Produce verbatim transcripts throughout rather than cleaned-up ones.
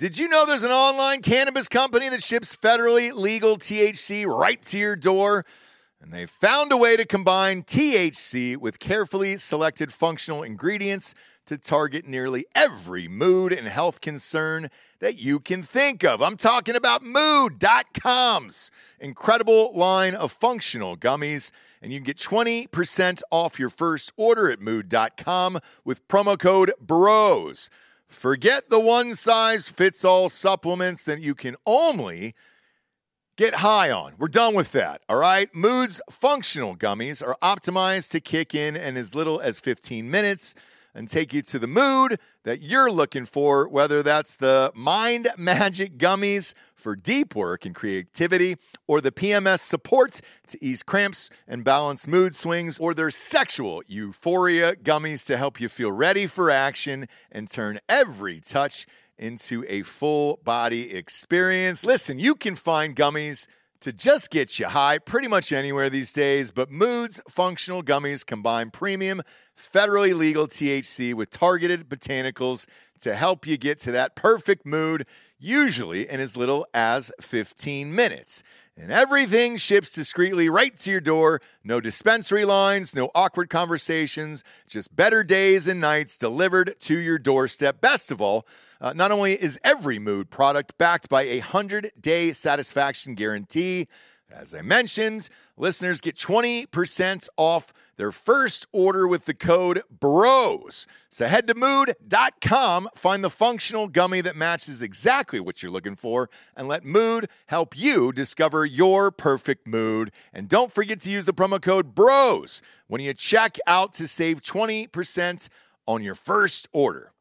Did you know there's an online cannabis company that ships federally legal T H C right to your door? And they found a way to combine T H C with carefully selected functional ingredients to target nearly every mood and health concern that you can think of. I'm talking about Mood dot com's incredible line of functional gummies, and you can get twenty percent off your first order at Mood dot com with promo code BROS. Forget the one-size-fits-all supplements that you can only get high on. We're done with that, all right? Mood's functional gummies are optimized to kick in in as little as fifteen minutes and take you to the mood that you're looking for, whether that's the Mind Magic Gummies for deep work and creativity, or the P M S support to ease cramps and balance mood swings, or their sexual euphoria gummies to help you feel ready for action and turn every touch into a full body experience. Listen, you can find gummies to just get you high pretty much anywhere these days, but Mood's functional gummies combine premium, federally legal T H C with targeted botanicals to help you get to that perfect mood, usually in as little as fifteen minutes. And everything ships discreetly right to your door. No dispensary lines, no awkward conversations, just better days and nights delivered to your doorstep. Best of all, uh, not only is every Mood product backed by a one hundred day satisfaction guarantee, as I mentioned, listeners get twenty percent off their first order with the code BROS. So head to Mood dot com, find the functional gummy that matches exactly what you're looking for, and let Mood help you discover your perfect mood. And don't forget to use the promo code BROS when you check out to save twenty percent on your first order.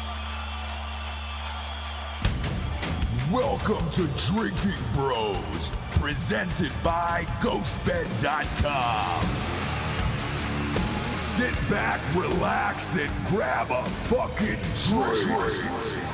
Welcome to Drinking Bros, presented by Ghost Bed dot com. Sit back, relax, and grab a fucking drink.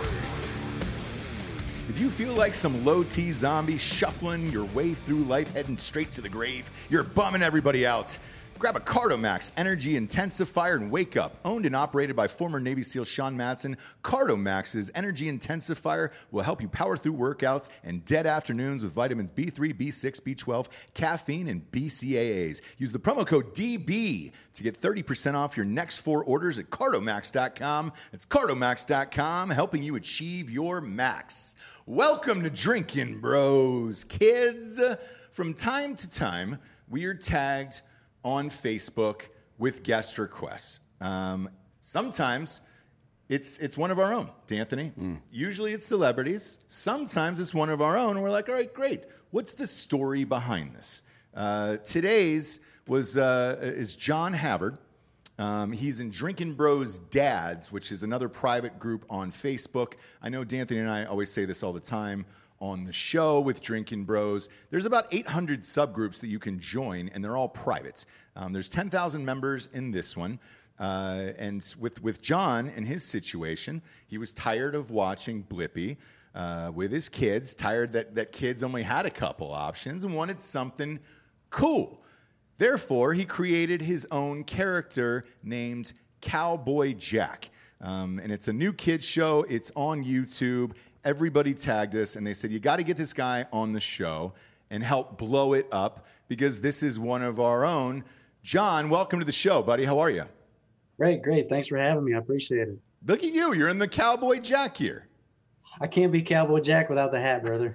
If you feel like some low-T zombie shuffling your way through life, heading straight to the grave, you're bumming everybody out, grab a Cardomax Energy Intensifier and wake up. Owned and operated by former Navy SEAL Sean Matson, Cardomax's Energy Intensifier will help you power through workouts and dead afternoons with vitamins B three, B six, B twelve, caffeine, and B C A As. Use the promo code D B to get thirty percent off your next four orders at Cardomax dot com. It's Cardomax dot com, helping you achieve your max. Welcome to Drinking Bros, kids. From time to time, we are tagged on Facebook with guest requests. Um, sometimes it's it's one of our own, D'Anthony. Mm. Usually it's celebrities. Sometimes it's one of our own, and we're like, all right, great. What's the story behind this? Uh, today's was uh, is John Havard. Um, he's in Drinking Bros Dads, which is another private group on Facebook. I know D'Anthony and I always say this all the time on the show with Drinking Bros. There's about eight hundred subgroups that you can join, and they're all private. Um, there's ten thousand members in this one. Uh, and with, with John and his situation, he was tired of watching Blippi uh, with his kids, tired that, that kids only had a couple options and wanted something cool. Therefore, he created his own character named Cowboy Jack. Um, and it's a new kids show. It's on YouTube. Everybody tagged us, and they said, you got to get this guy on the show and help blow it up because this is one of our own. John, welcome to the show, buddy. How are you? Great, great. Thanks for having me. I appreciate it. Look at you. You're in the Cowboy Jack here. I can't be Cowboy Jack without the hat, brother.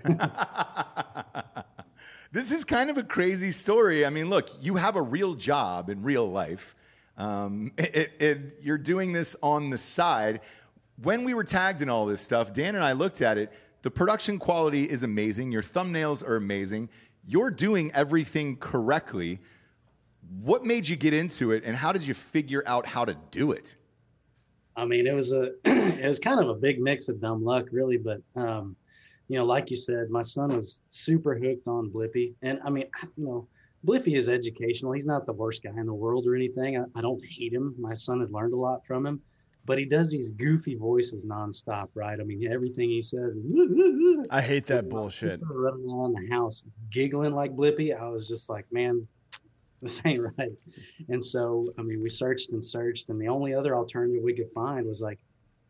This is kind of a crazy story. I mean, look, you have a real job in real life. Um, it, it, it, you're doing this on the side. When we were tagged in all this stuff, Dan and I looked at it. The production quality is amazing. Your thumbnails are amazing. You're doing everything correctly. What made you get into it, and how did you figure out how to do it? I mean, it was a it was kind of a big mix of dumb luck, really. But um, you know, like you said, my son was super hooked on Blippi, and I mean, you know, Blippi is educational. He's not the worst guy in the world or anything. I, I don't hate him. My son has learned a lot from him. But he does these goofy voices nonstop, right? I mean, everything he says. I hate that bullshit. Running around the house, giggling like Blippi. I was just like, man, this ain't right. And so, I mean, we searched and searched, and the only other alternative we could find was like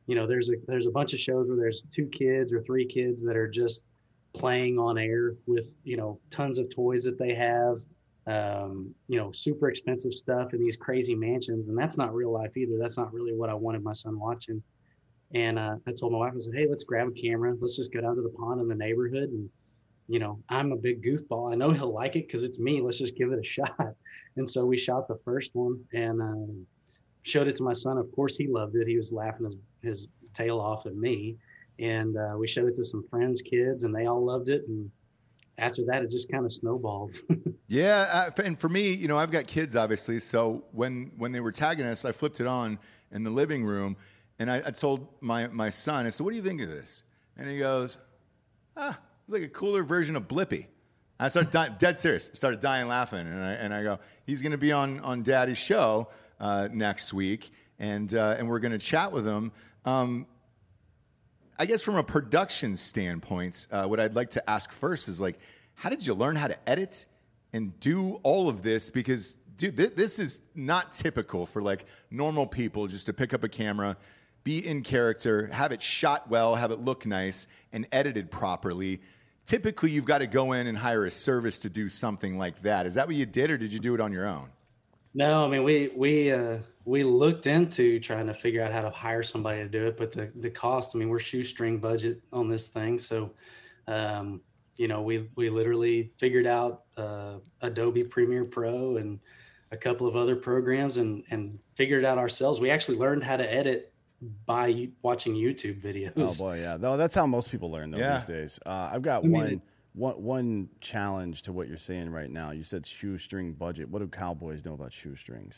you know, there's a there's a bunch of shows where there's two kids or three kids that are just playing on air with, you know, tons of toys that they have, um, you know, super expensive stuff in these crazy mansions. And that's not real life either. That's not really what I wanted my son watching. And uh, I told my wife, I said, hey, let's grab a camera. Let's just go down to the pond in the neighborhood. And, you know, I'm a big goofball. I know he'll like it because it's me. Let's just give it a shot. And so we shot the first one and um, showed it to my son. Of course, he loved it. He was laughing his, his tail off at me. And uh, we showed it to some friends' kids, and they all loved it. And after that, it just kind of snowballed. Yeah, uh, and for me, you know, I've got kids, obviously. So when when they were tagging us, I flipped it on in the living room, and I, I told my my son, I said, "What do you think of this?" And he goes, "Ah, it's like a cooler version of Blippi." I started di- dead serious. I started dying laughing, and I and I go, "He's going to be on on Daddy's show uh, next week, and uh, and we're going to chat with him." Um, I guess from a production standpoint, uh, what I'd like to ask first is like, how did you learn how to edit and do all of this? Because, dude, th- this is not typical for like normal people just to pick up a camera, be in character, have it shot well, have it look nice, and edited properly. Typically, you've got to go in and hire a service to do something like that. Is that what you did, or did you do it on your own? No, I mean, we we uh, we looked into trying to figure out how to hire somebody to do it, but the, the cost, I mean, we're shoestring budget on this thing. So, um, you know, we we literally figured out uh, Adobe Premiere Pro and a couple of other programs and, and figured it out ourselves. We actually learned how to edit by watching YouTube videos. Oh boy, yeah. No, that's how most people learn though Yeah. these days. Uh, I've got I mean, one, it- one, one challenge to what you're saying right now. You said shoestring budget. What do cowboys know about shoestrings?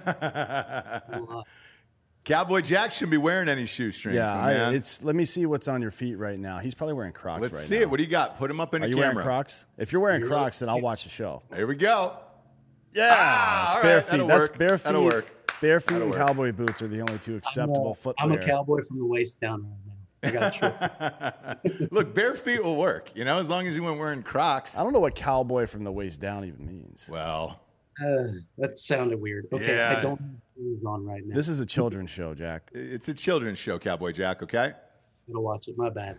Cowboy Jack shouldn't be wearing any shoestrings. yeah, my man. I, it's. Let me see what's on your feet right now. He's probably wearing Crocs Let's right see now. it. What do you got? Put him up in Are the you camera. wearing Crocs? If you're wearing You're Crocs, then right. I'll watch the show. Here we go. Yeah, Ah, it's all bare right, feet. that'll That's work. bare feet. That'll work. Bare feet That'll and work. cowboy boots are the only two I'm acceptable a, footwear. I'm a cowboy from the waist down right now. I got a trip. Look, bare feet will work, you know, as long as you weren't wearing Crocs. I don't know what cowboy from the waist down even means. Well, Uh, that sounded weird. Okay, Yeah. I don't have shoes on right now. This is a children's show, Jack. it's a children's show, Cowboy Jack, okay? I'm gonna watch it. My bad.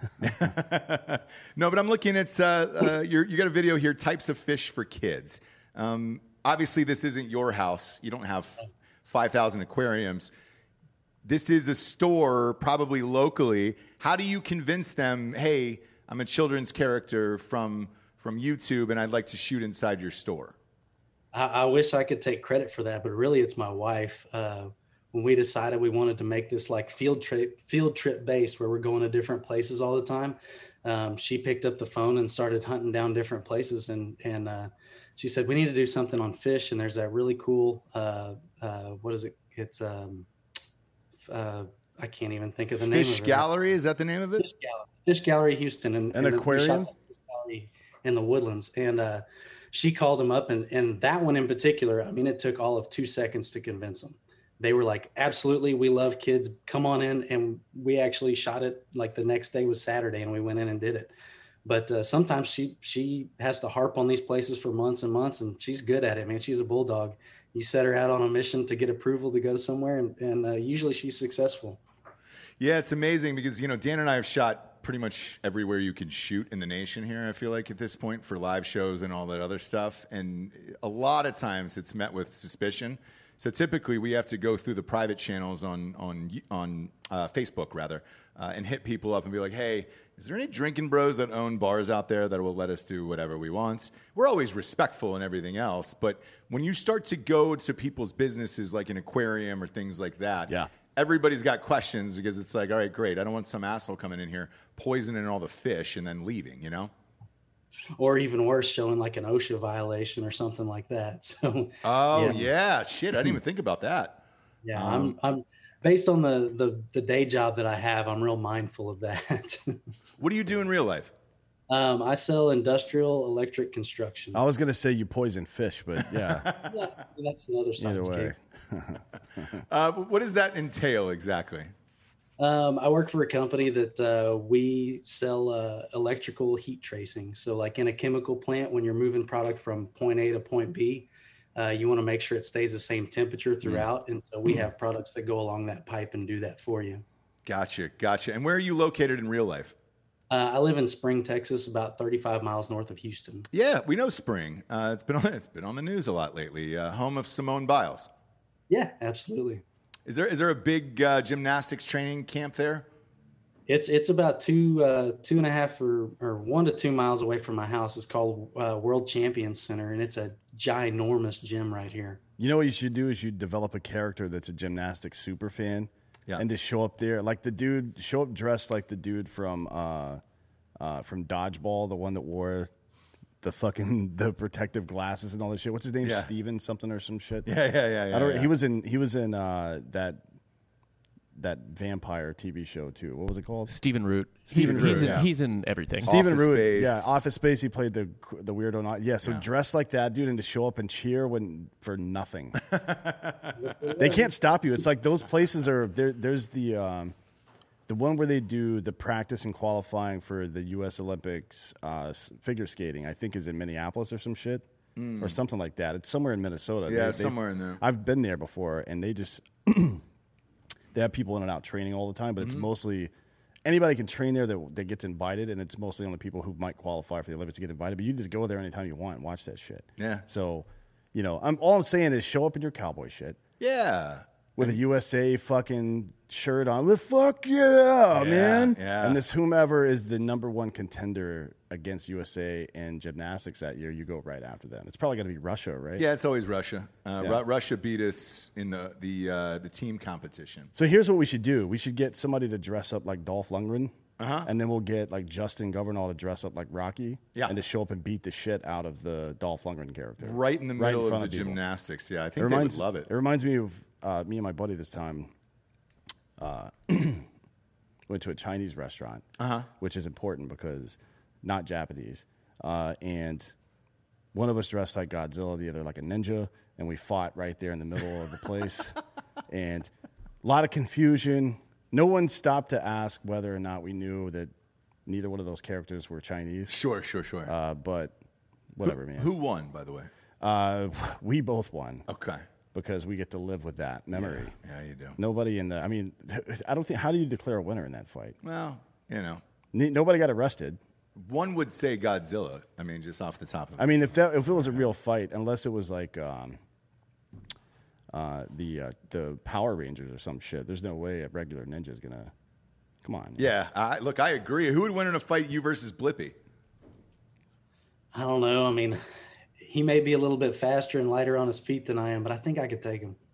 No, but I'm looking at, uh, uh, you're, you got a video here, types of fish for kids. Um, obviously, this isn't your house. You don't have five thousand aquariums. This is a store, probably locally. How do you convince them, hey, I'm a children's character from, from YouTube, and I'd like to shoot inside your store? I, I wish I could take credit for that, but really, it's my wife. Uh, when we decided we wanted to make this like field trip, field trip based, where we're going to different places all the time, um, she picked up the phone and started hunting down different places, and and uh, she said we need to do something on fish. And there's that really cool, uh, uh, what is it? It's um, uh, I can't even think of the name Fish of it. Gallery, is that the name of it? Fish Gallery, Fish Gallery Houston, and An and we aquarium? shot that Fish Gallery in the Woodlands. And uh, she called him up, and and that one in particular, I mean, it took all of two seconds to convince them. They were like, "Absolutely, we love kids. Come on in." And we actually shot it like the next day was Saturday, and we went in and did it. But uh, sometimes she she has to harp on these places for months and months, and she's good at it, man. She's a bulldog. You set her out on a mission to get approval to go somewhere, and, and uh, usually she's successful. Yeah, it's amazing because, you know, Dan and I have shot pretty much everywhere you can shoot in the nation here, I feel like, at this point, for live shows and all that other stuff. And a lot of times it's met with suspicion. So typically we have to go through the private channels on on on uh, Facebook, rather, uh, and hit people up and be like, hey, is there any drinking bros that own bars out there that will let us do whatever we want? We're always respectful and everything else. But when you start to go to people's businesses like an aquarium or things like that, Yeah. everybody's got questions because it's like, all right, great. I don't want some asshole coming in here poisoning all the fish and then leaving, you know? Or even worse, showing like an OSHA violation or something like that. So, Oh, Yeah. yeah. Shit, I didn't even think about that. yeah, Um, I'm, I'm based on the, the, the day job that I have, I'm real mindful of that. What do you do in real life? um, I sell industrial electric construction. I was going to say you poison fish, but yeah, Yeah, that's another side either of the way. cake. Uh, what does that entail exactly? Um, I work for a company that uh, we sell uh, electrical heat tracing. So, like in a chemical plant, when you're moving product from point A to point B, uh, you want to make sure it stays the same temperature throughout. And so, we have products that go along that pipe and do that for you. Gotcha, gotcha. And where are you located in real life? Uh, I live in Spring, Texas, about thirty-five miles north of Houston. Yeah, we know Spring. Uh, it's been on, it's been on the news a lot lately. Uh, home of Simone Biles. Yeah, absolutely. Is there is there a big uh, gymnastics training camp there? It's it's about two uh, two and a half or, or one to two miles away from my house. It's called uh, World Champions Center, and it's a ginormous gym right here. You know what you should do is you develop a character that's a gymnastics super fan, Yeah. and just show up there like the dude. Show up dressed like the dude from uh, uh, from Dodgeball, the one that wore the fucking the protective glasses and all that shit. What's his name? Yeah. Steven something or some shit. Yeah, yeah, yeah, yeah. I don't. yeah. He was in. He was in uh, that that vampire T V show too. What was it called? Stephen Root. Stephen he's Root, In, yeah. He's in everything. Stephen Office Root, Space. yeah, Office Space. He played the the weirdo. Not, yeah, so Yeah. dress like that, dude, and to show up and cheer when for nothing. They can't stop you. It's like those places are there. There's the um, the one where they do the practice and qualifying for the U S Olympics uh, s- figure skating. I think is in Minneapolis or some shit or something like that. It's somewhere in Minnesota. Yeah, They- somewhere in there. I've been there before, and they just they have people in and out training all the time, but it's mostly anybody can train there that, that gets invited, and it's mostly only people who might qualify for the Olympics to get invited. But you just go there anytime you want and watch that shit. Yeah. So, you know, I'm all I'm saying is show up in your cowboy shit Yeah. with a U S A fucking shirt on. With fuck yeah, Yeah, man. yeah. And this whomever is the number one contender against U S A in gymnastics that year, you go right after them. It's probably going to be Russia, right? Yeah, it's always Russia. Uh, Yeah. Ru- Russia beat us in the the uh, the team competition. So here's what we should do. We should get somebody to dress up like Dolph Lundgren. Uh-huh. And then we'll get like Justin Governal to dress up like Rocky. Yeah. And to show up and beat the shit out of the Dolph Lundgren character. Right in the middle front of the people. gymnastics. Yeah, I It think reminds, they would love it. It reminds me of uh, me and my buddy this time. Uh, went to a Chinese restaurant, Uh-huh. which is important because not Japanese. Uh, and one of us dressed like Godzilla, the other like a ninja, and we fought right there in the middle of the place. And a lot of confusion. No one stopped to ask whether or not we knew that neither one of those characters were Chinese. Sure, sure, sure. Uh, but whatever, man. Who won, by the way? Uh, we both won Okay. because we get to live with that memory. Yeah, yeah, you do. Nobody in the, I mean, I don't think, how do you declare a winner in that fight? Well, you know, Ne- Nobody got arrested. one would say Godzilla. I mean, just off the top of it. I mean, if that, if it was a real fight, unless it was like um, uh, the uh, the Power Rangers or some shit, there's no way a regular ninja is gonna. Come on. Yeah, I, look, I agree. Who would win in a fight, you versus Blippy? I don't know. I mean, he may be a little bit faster and lighter on his feet than I am, but I think I could take him.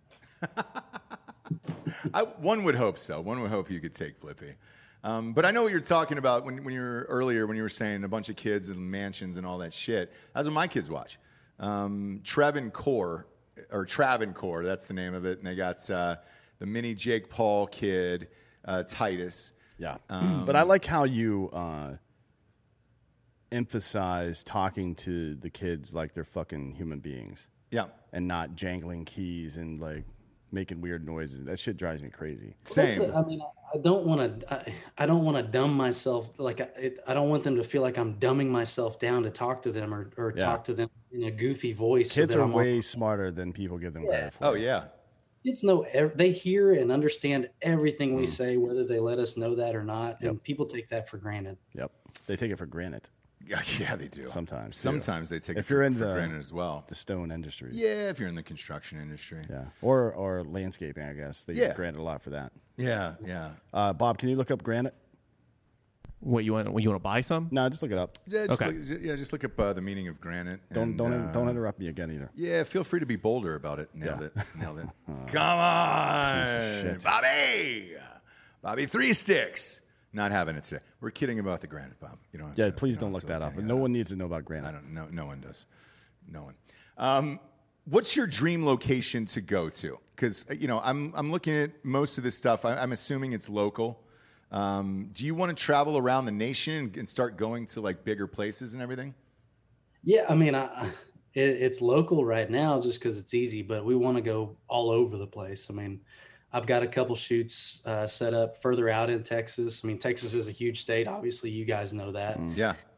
I, one would hope so. One would hope you could take Flippy. Um, but I know what you're talking about when, when you were earlier, when you were saying a bunch of kids and mansions and all that shit. That's what my kids watch. Um, Travancore, or Travancore, that's the name of it. And they got uh, the mini Jake Paul kid, uh, Titus. Yeah. Um, but I like how you uh, emphasize talking to the kids like they're fucking human beings Yeah. and not jangling keys and like making weird noises. That shit drives me crazy. That's Same. a- I mean, I don't want to. I, I don't want to dumb myself. Like I, it, I don't want them to feel like I'm dumbing myself down to talk to them or, or Yeah. talk to them in a goofy voice. so Kids that are I'm way smarter than people give them credit for. Oh, yeah. Kids know ev- they hear and understand everything we say, whether they let us know that or not. And people take that for granted. Yep. They take it for granted. Yeah, yeah, they do. Sometimes, too. Sometimes they take If it you're for, in for the- granted as well. The stone industry. Yeah, if you're in the construction industry. Yeah. Or or landscaping, I guess. They Yeah. use granite a lot for that. Yeah, yeah. Uh, Bob, can you look up granite? What you want? What you want to buy some? No, just look it up. Yeah, just, Okay. look, yeah, just look up uh, the meaning of granite. Don't and, don't uh, don't interrupt me again either. Yeah, feel free to be bolder about it. Nailed Yeah. it. Nailed it. Come on, Piece of shit. Bobby. Bobby Three Sticks. Not having it today. We're kidding about the granite, Bob. You don't. Have Yeah, to, please you don't have look to that up. any No of one needs to know about granite. I don't. No, no one does. No one. Um, what's your dream location to go to? Because you know, I'm I'm looking at most of this stuff. I, I'm assuming it's local. Um, do you want to travel around the nation and start going to like bigger places and everything? Yeah, I mean, I, it, it's local right now just because it's easy, but we want to go all over the place. I mean, I've got a couple shoots uh, set up further out in Texas. I mean, Texas is a huge state. Obviously, you guys know that. Yeah.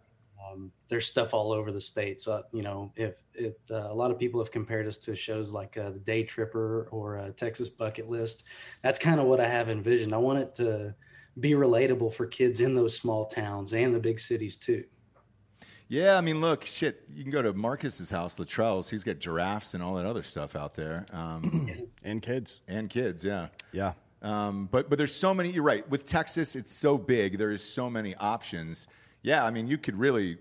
Um, there's stuff all over the state. So, you know, if it, uh, a lot of people have compared us to shows like uh, the Day Tripper or uh, Texas Bucket List. That's kind of what I have envisioned. I want it to be relatable for kids in those small towns and the big cities too. Yeah, I mean, look, shit, you can go to Marcus's house, Luttrell's. He's got giraffes and all that other stuff out there. Um, And kids. and kids, yeah. Yeah. Um, but but there's so many. You're right. With Texas, it's so big. There's so many options. Yeah, I mean, you could really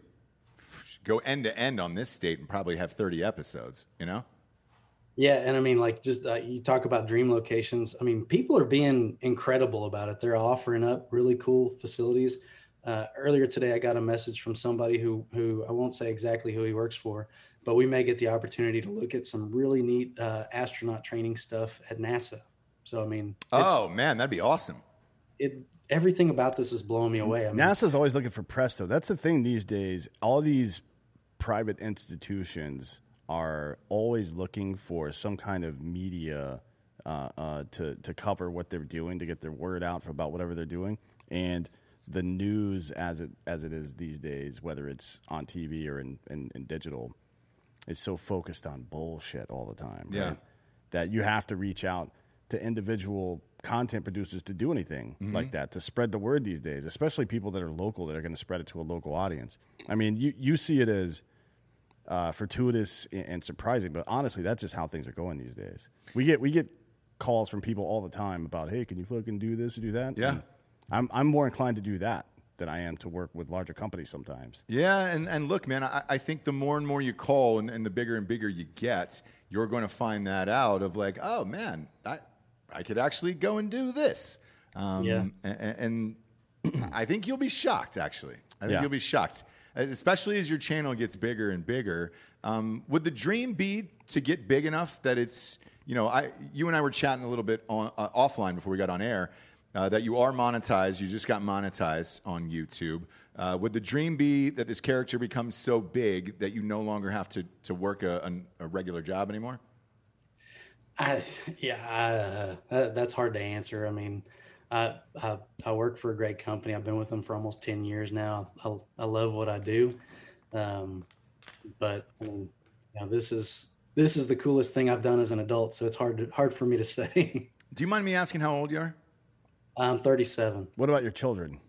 f- go end to end on this state and probably have thirty episodes. You know? Yeah, and I mean, like, just uh, you talk about dream locations. I mean, people are being incredible about it. They're offering up really cool facilities. Uh, earlier today, I got a message from somebody who who I won't say exactly who he works for, but we may get the opportunity to look at some really neat uh, astronaut training stuff at NASA. So, I mean, it's, Oh man, that'd be awesome. it everything about this is blowing me away. I mean, NASA's always looking for press, though. That's the thing these days. All these private institutions are always looking for some kind of media uh, uh, to to cover what they're doing, to get their word out about whatever they're doing. And the news, as it as it is these days, whether it's on T V or in, in, in digital, is so focused on bullshit all the time. Yeah. Right? That you have to reach out to individual content producers to do anything like that, to spread the word these days, especially people that are local that are going to spread it to a local audience. I mean, you, you see it as uh, fortuitous and, and surprising, but honestly, that's just how things are going these days. We get we get calls from people all the time about, hey, can you fucking do this or do that? Yeah. And I'm I'm more inclined to do that than I am to work with larger companies sometimes. Yeah, and, and look, man, I, I think the more and more you call and, and the bigger and bigger you get, you're going to find that out of like, oh man, I I could actually go and do this. Um, Yeah. And, and I think you'll be shocked, actually. I think Yeah. you'll be shocked, especially as your channel gets bigger and bigger. Um, would the dream be to get big enough that it's, you know, I, you and I were chatting a little bit on, uh, offline before we got on air, uh, that you are monetized. You just got monetized on YouTube. Uh, would the dream be that this character becomes so big that you no longer have to, to work a, a, a regular job anymore? I, yeah, I, uh, that, that's hard to answer. I mean, I, I I work for a great company. I've been with them for almost ten years now. I, I love what I do, um, but I mean, you know, this is this is the coolest thing I've done as an adult. So it's hard to, hard for me to say. Do you mind me asking how old you are? I'm thirty-seven. What about your children?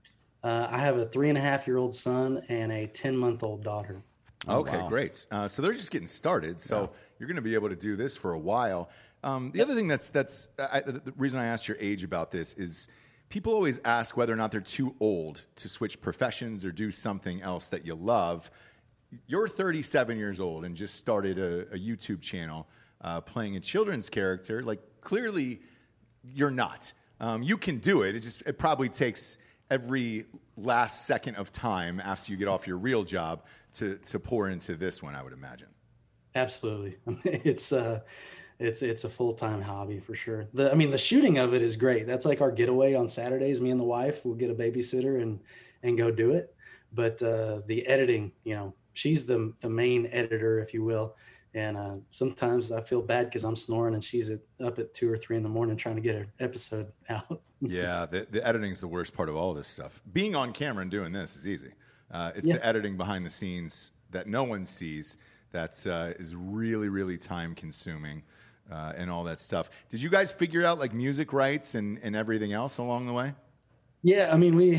Uh, I have a three and a half year old son and a ten month old daughter. Oh, Okay, wow. great. Uh, so they're just getting started. So you're going to be able to do this for a while. Um, the other thing that's that's I, the the reason I asked your age about this is people always ask whether or not they're too old to switch professions or do something else that you love. You're thirty-seven years old and just started a, a YouTube channel uh, playing a children's character. Like clearly, you're not. Um, you can do it. It just it probably takes every last second of time after you get off your real job to to pour into this one, I would imagine. Absolutely. It's uh it's it's a full-time hobby for sure. The I mean the shooting of it is great. That's like our getaway on Saturdays. Me and the wife will get a babysitter and and go do it. But uh the editing, you know, she's the the main editor, if you will. And uh sometimes I feel bad because I'm snoring and she's at, up at two or three in the morning trying to get her episode out. Yeah, the, the editing is the worst part of all this stuff. Being on camera and doing this is easy. Uh, it's Yeah. the editing behind the scenes that no one sees that uh, is really, really time consuming uh, and all that stuff. Did you guys figure out like music rights and, and everything else along the way? Yeah, I mean we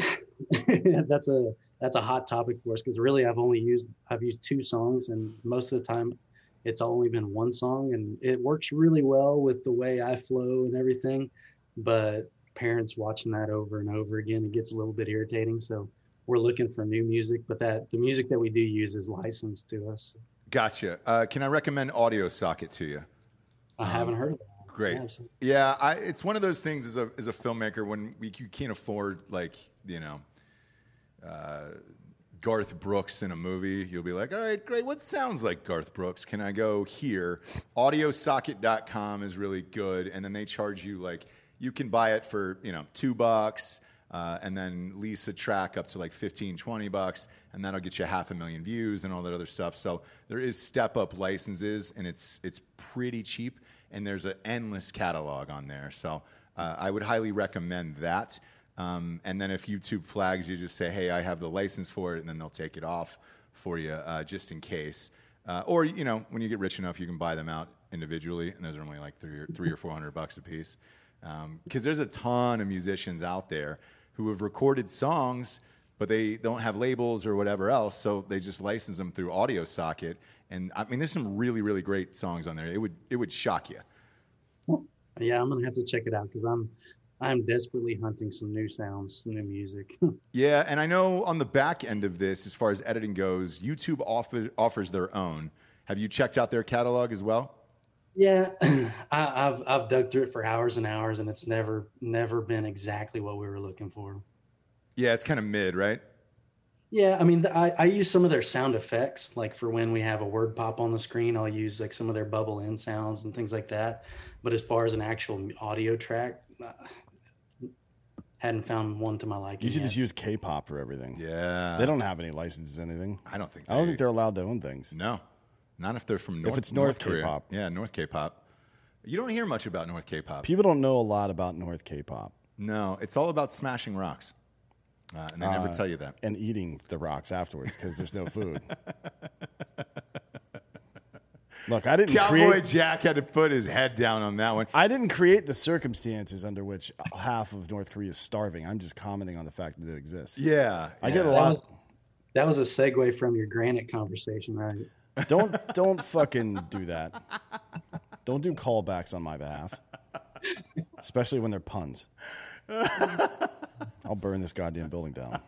that's a that's a hot topic for us because really I've only used I've used two songs and most of the time it's only been one song and it works really well with the way I flow and everything. But parents watching that over and over again, it gets a little bit irritating. So we're looking for new music, but that the music that we do use is licensed to us. Gotcha. Uh, can I recommend Audio Socket to you? I haven't heard of that. Great. Yeah, absolutely. Yeah, I, it's one of those things as a as a filmmaker when we, you can't afford like you know uh, Garth Brooks in a movie. You'll be like, all right, great. What sounds like Garth Brooks? Can I go here? audio socket dot com is really good, and then they charge you like you can buy it for you know two bucks. Uh, and then lease a track up to like fifteen, twenty bucks, and that'll get you half a million views and all that other stuff. So there is step-up licenses, and it's it's pretty cheap, and there's an endless catalog on there. So uh, I would highly recommend that. Um, and then if YouTube flags, you just say, hey, I have the license for it, and then they'll take it off for you uh, just in case. Uh, or, you know, when you get rich enough, you can buy them out individually, and those are only like three or, three or four hundred bucks a piece. Because um, there's a ton of musicians out there who have recorded songs, but they don't have labels or whatever else, so they just license them through Audio Socket. And, I mean, there's some really, really great songs on there. It would it would shock you. Yeah, I'm going to have to check it out because I'm... I'm desperately hunting some new sounds, some new music. Yeah, and I know on the back end of this, as far as editing goes, YouTube offer, offers their own. Have you checked out their catalog as well? Yeah, I, I've I've dug through it for hours and hours, and it's never never been exactly what we were looking for. Yeah, it's kind of mid, right? Yeah, I mean, I, I use some of their sound effects, like for when we have a word pop on the screen, I'll use like some of their bubble in sounds and things like that. But as far as an actual audio track, uh, hadn't found one to my liking. You should yet. just use K-pop for everything. Yeah. They don't have any licenses, anything. I don't think I don't they- think they're allowed to own things. No, not if they're from North. it's North Korea. K-pop. Yeah, North K-pop. You don't hear much about North K-pop. People don't know a lot about North K-pop. No, it's all about smashing rocks, uh, and they never Uh, tell you that. And eating the rocks afterwards because there's no food. Look, I didn't Cowboy create. Jack had to put his head down on that one. I didn't create the circumstances under which half of North Korea is starving. I'm just commenting on the fact that it exists. Yeah, I yeah. get a That lot. was, that was a segue from your granite conversation, right? Don't don't fucking do that. Don't do callbacks on my behalf, especially when they're puns. I'll burn this goddamn building down.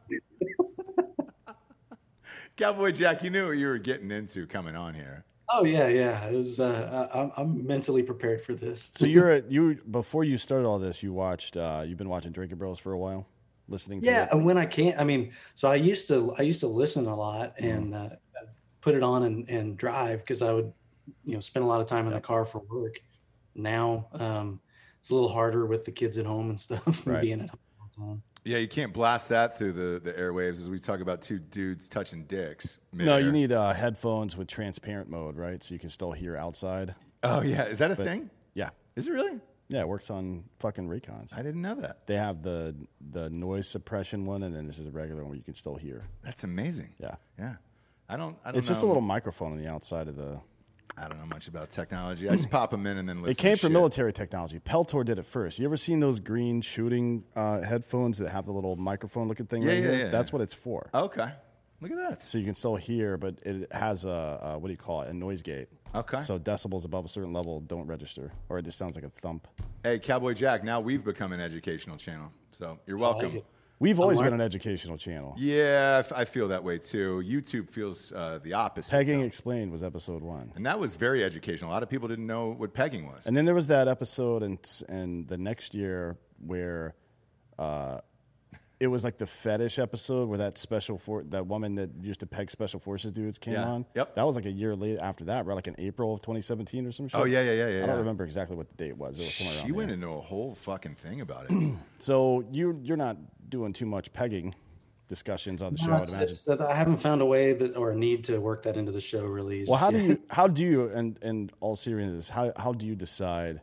Cowboy Jack, you knew what you were getting into coming on here. Oh yeah, yeah. It was. Uh, I'm, I'm mentally prepared for this. So you're at, you before you started all this, you watched. Uh, you've been watching Drinking Bros for a while, listening to Yeah, it. and when I can't, I mean, so I used to, I used to listen a lot and uh, put it on and, and drive because I would, you know, spend a lot of time in the car for work. Now um, it's a little harder with the kids at home and stuff, Right. being at home all the time. Yeah, you can't blast that through the, the airwaves as we talk about two dudes touching dicks. No, midair. you need uh, headphones with transparent mode, right? So you can still hear outside. Oh yeah, is that a But- thing? Yeah, Is it really? yeah, it works on fucking Raycons. I didn't know that. They have the the noise suppression one, and then this is a regular one where you can still hear. That's amazing. Yeah, Yeah. I don't. I don't. it's just a know- little microphone on the outside of the. I don't know much about technology. I just pop them in and then listen. It came to from shit. military technology. Peltor did it first. You ever seen those green shooting uh, headphones that have the little microphone looking thing Yeah, right yeah, here? yeah, That's yeah. what it's for. Okay. Look at that. So you can still hear, but it has a, a what do you call it? A noise gate. Okay. So decibels above a certain level don't register, or it just sounds like a thump. Hey, Cowboy Jack. Now we've become an educational channel, so you're welcome. it. We've always learn- been an educational channel. Yeah, I f- I feel that way too. YouTube feels uh, the opposite. Pegging though. Explained was episode one. And that was very educational. A lot of people didn't know what pegging was. And then there was that episode, and and the next year where uh, it was like the fetish episode where that special for that woman that used to peg special forces dudes came Yeah. on. Yep. That was like a year later after that, right? Like in April of twenty seventeen or some shit. Oh, yeah, yeah, yeah, yeah, I don't yeah. remember exactly what the date was. It was somewhere around She went there. into a whole fucking thing about it. So you you're not doing too much pegging discussions on the show, No, I'd it's- imagine. it's- I haven't found a way that or a need to work that into the show really. Well, how do Just you how do you and and all seriousness, how how do you decide?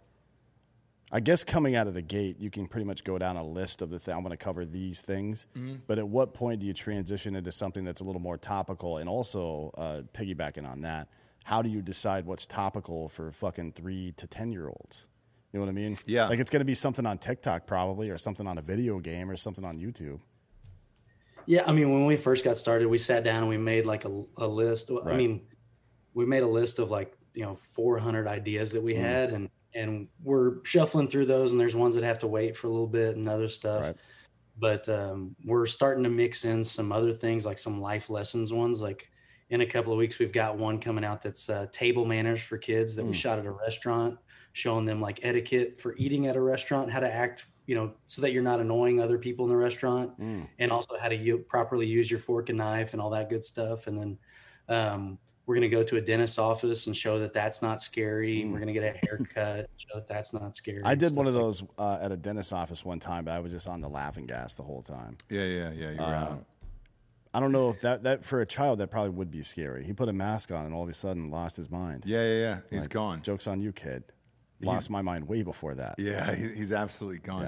I guess coming out of the gate, you can pretty much go down a list of the thing. I'm going to cover these things, but at what point do you transition into something that's a little more topical? And also, uh, piggybacking on that, how do you decide what's topical for fucking three to ten year olds? You know what I mean? Yeah. Like it's going to be something on TikTok probably, or something on a video game, or something on YouTube. Yeah, I mean, when we first got started, we sat down and we made like a, a list. I Right. mean, we made a list of like, you know, four hundred ideas that we Mm. had, and and we're shuffling through those, and there's ones that have to wait for a little bit and other stuff. Right. But um, we're starting to mix in some other things, like some life lessons ones. Like in a couple of weeks, we've got one coming out that's uh, table manners for kids that we Mm. shot at a restaurant, showing them like etiquette for eating at a restaurant, how to act, you know, so that you're not annoying other people in the restaurant, Mm. and also how to u- properly use your fork and knife and all that good stuff. And then um, we're going to go to a dentist's office and show that that's not scary. Mm. We're going to get a haircut, show that that's not scary. I did stuff one of like those uh, at a dentist's office one time, but I was just on the laughing gas the whole time. Yeah, yeah, yeah. You're Uh, out. I don't know if that, that for a child that probably would be scary. He put a mask on and all of a sudden lost his mind. Yeah, yeah, yeah. He's Like, gone. Joke's on you, kid. Lost my mind way before that. Yeah, he, he's absolutely gone. Yeah.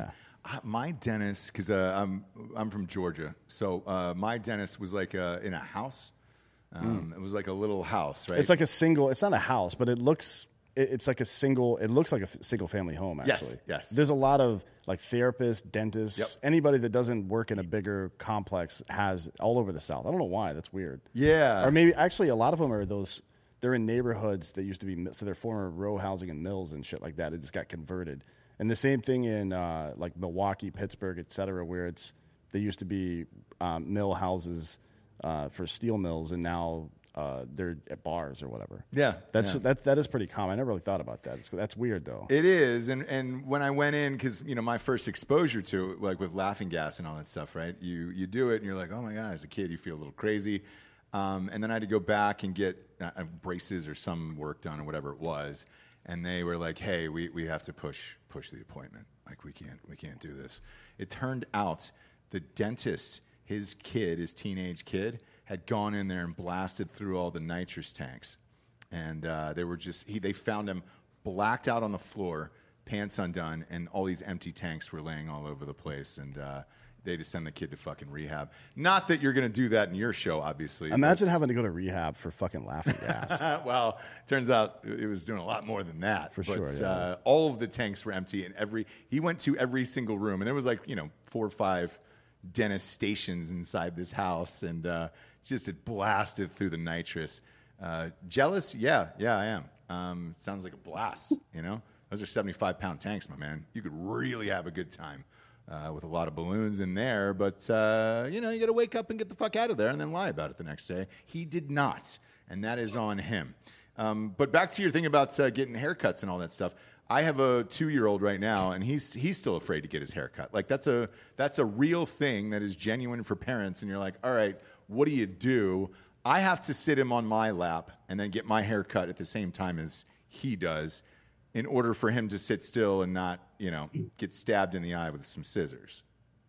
Uh, My dentist, because uh, I'm I'm from Georgia, so uh, my dentist was like uh, in a house. Um, mm. It was like a little house, right? It's like a single. It's not a house, but it looks. It, it's like a single. It looks like a f- single family home. Actually, yes, yes. There's a lot of like therapists, dentists, yep. anybody that doesn't work in a bigger complex has all over the South. I don't know why. That's weird. Yeah, or maybe actually a lot of them are those. They're in neighborhoods that used to be so they're former row housing and mills and shit like that. It just got converted. And the same thing in uh, like Milwaukee, Pittsburgh, et cetera, where it's they used to be um, mill houses uh, for steel mills, and now uh, they're at bars or whatever. Yeah, that's yeah. that that is pretty common. I never really thought about that. It's, that's weird though. It is, and and when I went in, because you know my first exposure to it, like with laughing gas and all that stuff, right? You you do it, and you're like, oh my god, as a kid, you feel a little crazy, um, and then I had to go back and get uh, braces or some work done or whatever it was. And they were like, "Hey, we, we have to push push the appointment. Like we can't we can't do this." It turned out the dentist, his kid, his teenage kid, had gone in there and blasted through all the nitrous tanks, and uh, they were just he they found him blacked out on the floor, pants undone, and all these empty tanks were laying all over the place, and uh, they just send the kid to fucking rehab. Not that you're going to do that in your show, obviously. Imagine having to go to rehab for fucking laughing gas. Well, turns out it was doing a lot more than that. For but, sure, yeah. Uh, all of the tanks were empty, and every he went to every single room, and there was like you know four or five dentist stations inside this house, and uh, just it blasted through the nitrous. Uh, jealous? Yeah, yeah, I am. Um, sounds like a blast. You know, those are seventy-five pound tanks, my man. You could really have a good time. Uh, with a lot of balloons in there, but uh, you know you got to wake up and get the fuck out of there, and then lie about it the next day. He did not, and that is on him. Um, but back to your thing about uh, getting haircuts and all that stuff. I have a two-year-old right now, and he's he's still afraid to get his haircut. Like that's a that's a real thing that is genuine for parents. And you're like, all right, what do you do? I have to sit him on my lap and then get my haircut at the same time as he does, in order for him to sit still and not, you know, get stabbed in the eye with some scissors.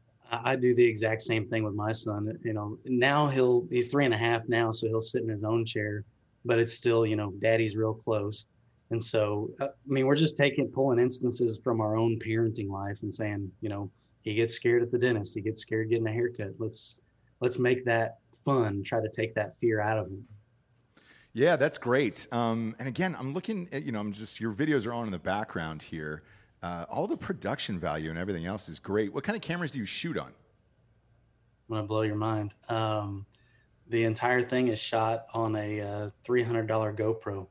I do the exact same thing with my son. You know, now he'll, he's three and a half now, so he'll sit in his own chair, but it's still, you know, daddy's real close. And so, I mean, we're just taking, pulling instances from our own parenting life and saying, you know, he gets scared at the dentist, he gets scared getting a haircut. Let's, let's make that fun, try to take that fear out of him. Yeah, that's great. Um, and again, I'm looking at, you know, I'm just, your videos are on in the background here. Uh, all the production value and everything else is great. What kind of cameras do you shoot on? I'm going to blow your mind. Um, the entire thing is shot on a uh, three hundred dollars GoPro.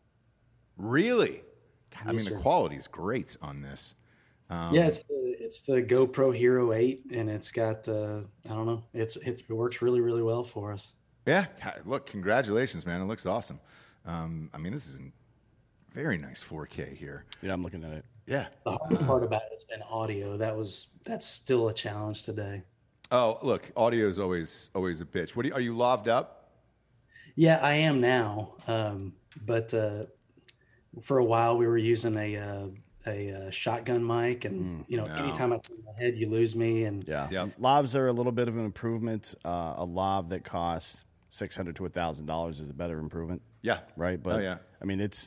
Really? God, I Yes, mean, sir. the quality is great on this. Um, Yeah, it's the, it's the GoPro Hero eight, and it's got, uh, I don't know, it's, it's it works really, really well for us. Yeah. Look, congratulations, man. It looks awesome. Um, I mean, this is in very nice four K here. Yeah, I'm looking at it. Yeah. The hardest part about it has been audio. That was that's still a challenge today. Oh, look, audio is always always a bitch. What do you, are you loved up? Yeah, I am now. Um, but uh, for a while, we were using a uh, a uh, shotgun mic, and you know, no. anytime I turn my head, you lose me. And Yeah. Yep. Lavs are a little bit of an improvement. Uh, a lav that costs six hundred to a thousand dollars is a better improvement, Yeah. right? But Oh, yeah. I mean, it's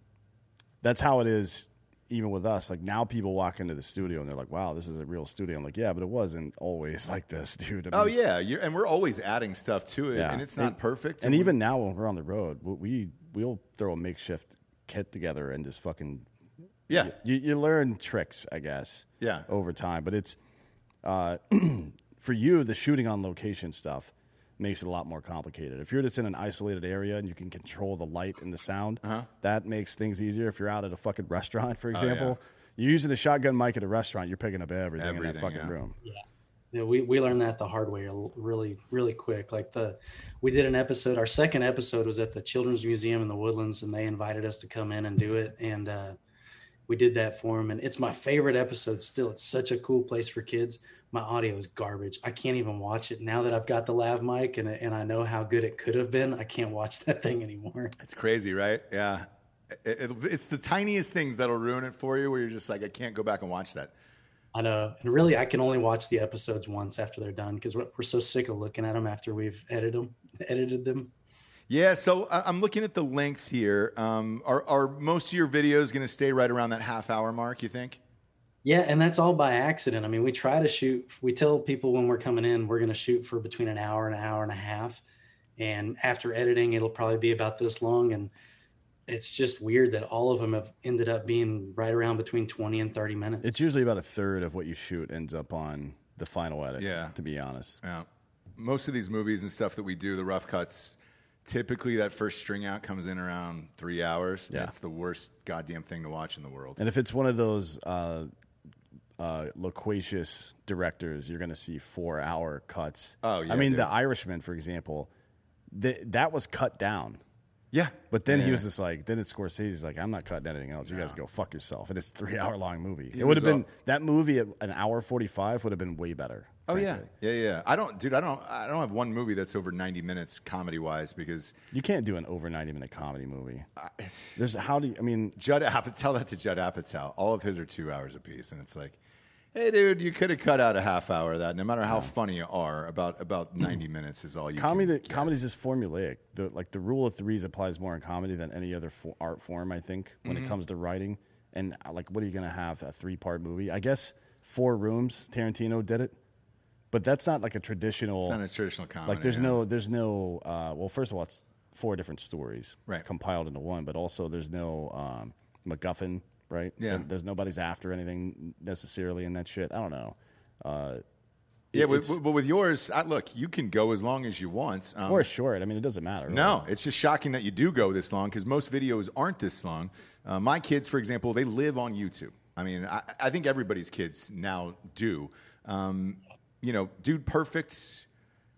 that's how it is. Even with us, like now, people walk into the studio and they're like, "Wow, this is a real studio." I'm like, "Yeah, but it wasn't always like this, dude." I Oh mean, yeah, You're, and we're always adding stuff to it, Yeah. and it's not And- perfect. And we- even now, when we're on the road, we we- we'll throw a makeshift kit together and just fucking yeah, you, you learn tricks, I guess. Yeah. Over time, but it's uh, for you, the shooting on location stuff makes it a lot more complicated. If you're just in an isolated area and you can control the light and the sound, Uh-huh. that makes things easier. If you're out at a fucking restaurant, for Oh, example, you're using a shotgun mic at a restaurant, you're picking up everything, in that Everything, fucking yeah. room. you know, we we learned that the hard way, really really quick. Like the we did an episode. Our second episode was at the Children's Museum in the Woodlands, and they invited us to come in and do it. And uh, we did that for them. And it's my favorite episode still. It's such a cool place for kids. My audio is garbage. I can't even watch it now that I've got the lav mic and and I know how good it could have been. I can't watch that thing anymore. it's crazy, right? Yeah, it, it, it's the tiniest things that'll ruin it for you, where you're just like, I can't go back and watch that. I know. And really, I can only watch the episodes once after they're done because we're, we're so sick of looking at them after we've edited them. Edited them. Yeah, so I- I'm looking at the length here. Um, are, are most of your videos going to stay right around that half hour mark, you think? Yeah, and that's all by accident. I mean, we try to shoot. We tell people when we're coming in, we're going to shoot for between an hour and an hour and a half, and after editing, it'll probably be about this long. And it's just weird that all of them have ended up being right around between twenty and thirty minutes. It's usually about a third of what you shoot ends up on the final edit. Yeah. To be honest. Yeah. Most of these movies and stuff that we do, the rough cuts, typically that first string out comes in around three hours. Yeah. That's the worst goddamn thing to watch in the world. And if it's one of those uh, uh, loquacious directors, you're going to see four-hour cuts. Oh, yeah, I mean, dude. The Irishman, for example, th- that was cut down. Yeah. But then yeah. he was just like, then it's Scorsese's like, I'm not cutting anything else. You guys go fuck yourself. And it's a three-hour-long movie. He it would have was been, all- that movie at an hour forty-five would have been way better. Oh yeah, frankly. yeah, yeah. I don't, dude. I don't. I don't have one movie that's over ninety minutes comedy wise because You can't do an over ninety-minute comedy movie. uh, There's, how do you, I mean, Judd Apatow. Tell that to Judd Apatow. All of his are two hours apiece, and it's like, hey, dude, you could have cut out a half hour of that. No matter how funny you are, about about ninety minutes is all you. comedy can get. comedy is just formulaic. The like the rule of threes applies more in comedy than any other fo- art form. I think when Mm-hmm. it comes to writing, and uh, like, what are you going to have a three part movie? I guess Four Rooms. Tarantino did it, but that's not like a traditional. It's not a traditional comedy. like there's yeah. no there's no. Uh, well, first of all, it's four different stories Right. compiled into one, but also there's no um, MacGuffin. Right? Yeah. There- there's nobody's after anything necessarily in that shit. I don't know. Uh, Yeah, it's- but, but with yours, I, look, you can go as long as you want. Um, or short. I mean, it doesn't matter. No, it's just shocking that you do go this long because most videos aren't this long. Uh, my kids, for example, they live on YouTube. I mean, I, I think everybody's kids now do. Um, you know, Dude Perfect.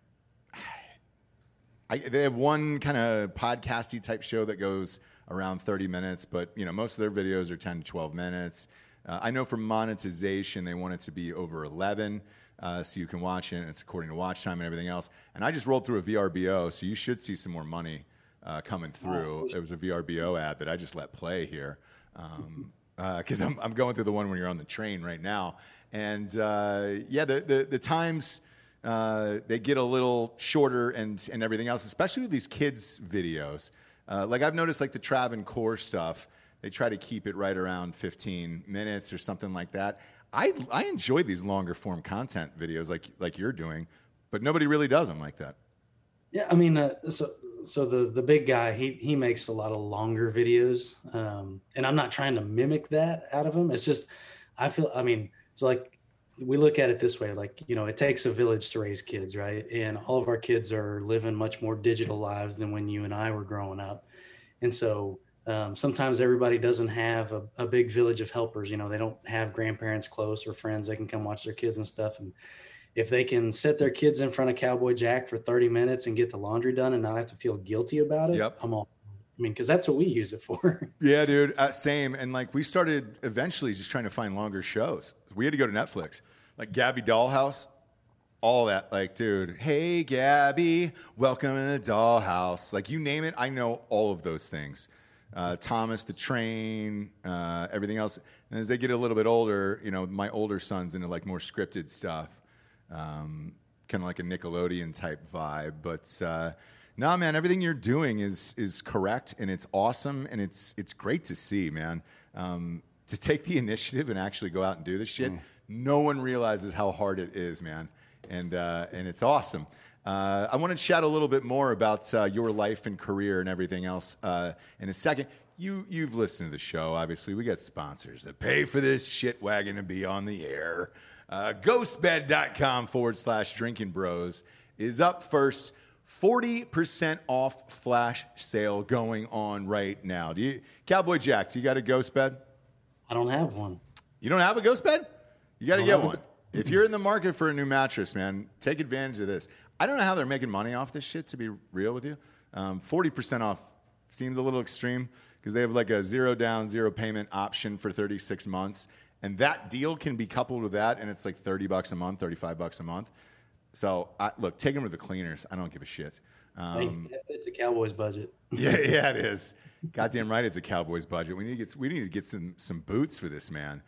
I, they have one kind of podcasty type show that goes around thirty minutes, but you know, most of their videos are ten to twelve minutes. Uh, I know for monetization, they want it to be over eleven, uh, so you can watch it. And it's according to watch time and everything else. And I just rolled through a V R B O, so you should see some more money uh, coming through. There was a V R B O ad that I just let play here because I'm, I'm going through the one when you're on the train right now. And uh, yeah, the, the, the times uh, they get a little shorter and, and everything else, especially with these kids' videos. Uh, like I've noticed, like the Trav and Core stuff, they try to keep it right around fifteen minutes or something like that. I I enjoy these longer form content videos like like you're doing, but nobody really does them like that. Yeah, I mean, uh, so so the the big guy, he he makes a lot of longer videos, um, and I'm not trying to mimic that out of him. It's just I feel, I mean, it's like we look at it this way, like, you know, it takes a village to raise kids, right? And all of our kids are living much more digital lives than when you and I were growing up, and so. Um, sometimes everybody doesn't have a, a big village of helpers. You know, they don't have grandparents close or friends that can come watch their kids and stuff. And if they can set their kids in front of Cowboy Jack for thirty minutes and get the laundry done and not have to feel guilty about it, Yep. I'm all, I mean, because that's what we use it for. Yeah, dude, uh, same. And like we started eventually just trying to find longer shows. We had to go to Netflix, like Gabby Dollhouse, all that. Like, dude, hey Gabby, welcome to the Dollhouse. Like you name it, I know all of those things. Uh, Thomas the Train, uh, everything else. And as they get a little bit older, you know, my older son's into like more scripted stuff, um, kind of like a Nickelodeon type vibe. But uh, no, man, everything you're doing is is correct and it's awesome and it's it's great to see, man. Um, to take the initiative and actually go out and do this shit, mm. no one realizes how hard it is, man. And uh, and it's awesome. Uh, I want to chat a little bit more about uh, your life and career and everything else uh, in a second. You, you've listened to the show, obviously. We got sponsors that pay for this shit wagon to be on the air. Uh, ghostbed.com forward slash drinking bros is up first. forty percent off flash sale going on right now. Do you, Cowboy Jack, do you got a ghost bed? I don't have one. You don't have a ghost bed? You got to I get don't one. If you're in the market for a new mattress, man, take advantage of this. I don't know how they're making money off this shit, to be real with you. Um, forty percent off seems a little extreme because they have like a zero down, zero payment option for thirty-six months. And that deal can be coupled with that, and it's like thirty bucks a month, thirty-five bucks a month. So, I, look, take them to the cleaners. I don't give a shit. Um, Hey, it's a Cowboys budget. yeah, yeah, it is. Goddamn right, it's a Cowboys budget. We need to get we need to get some some boots for this man.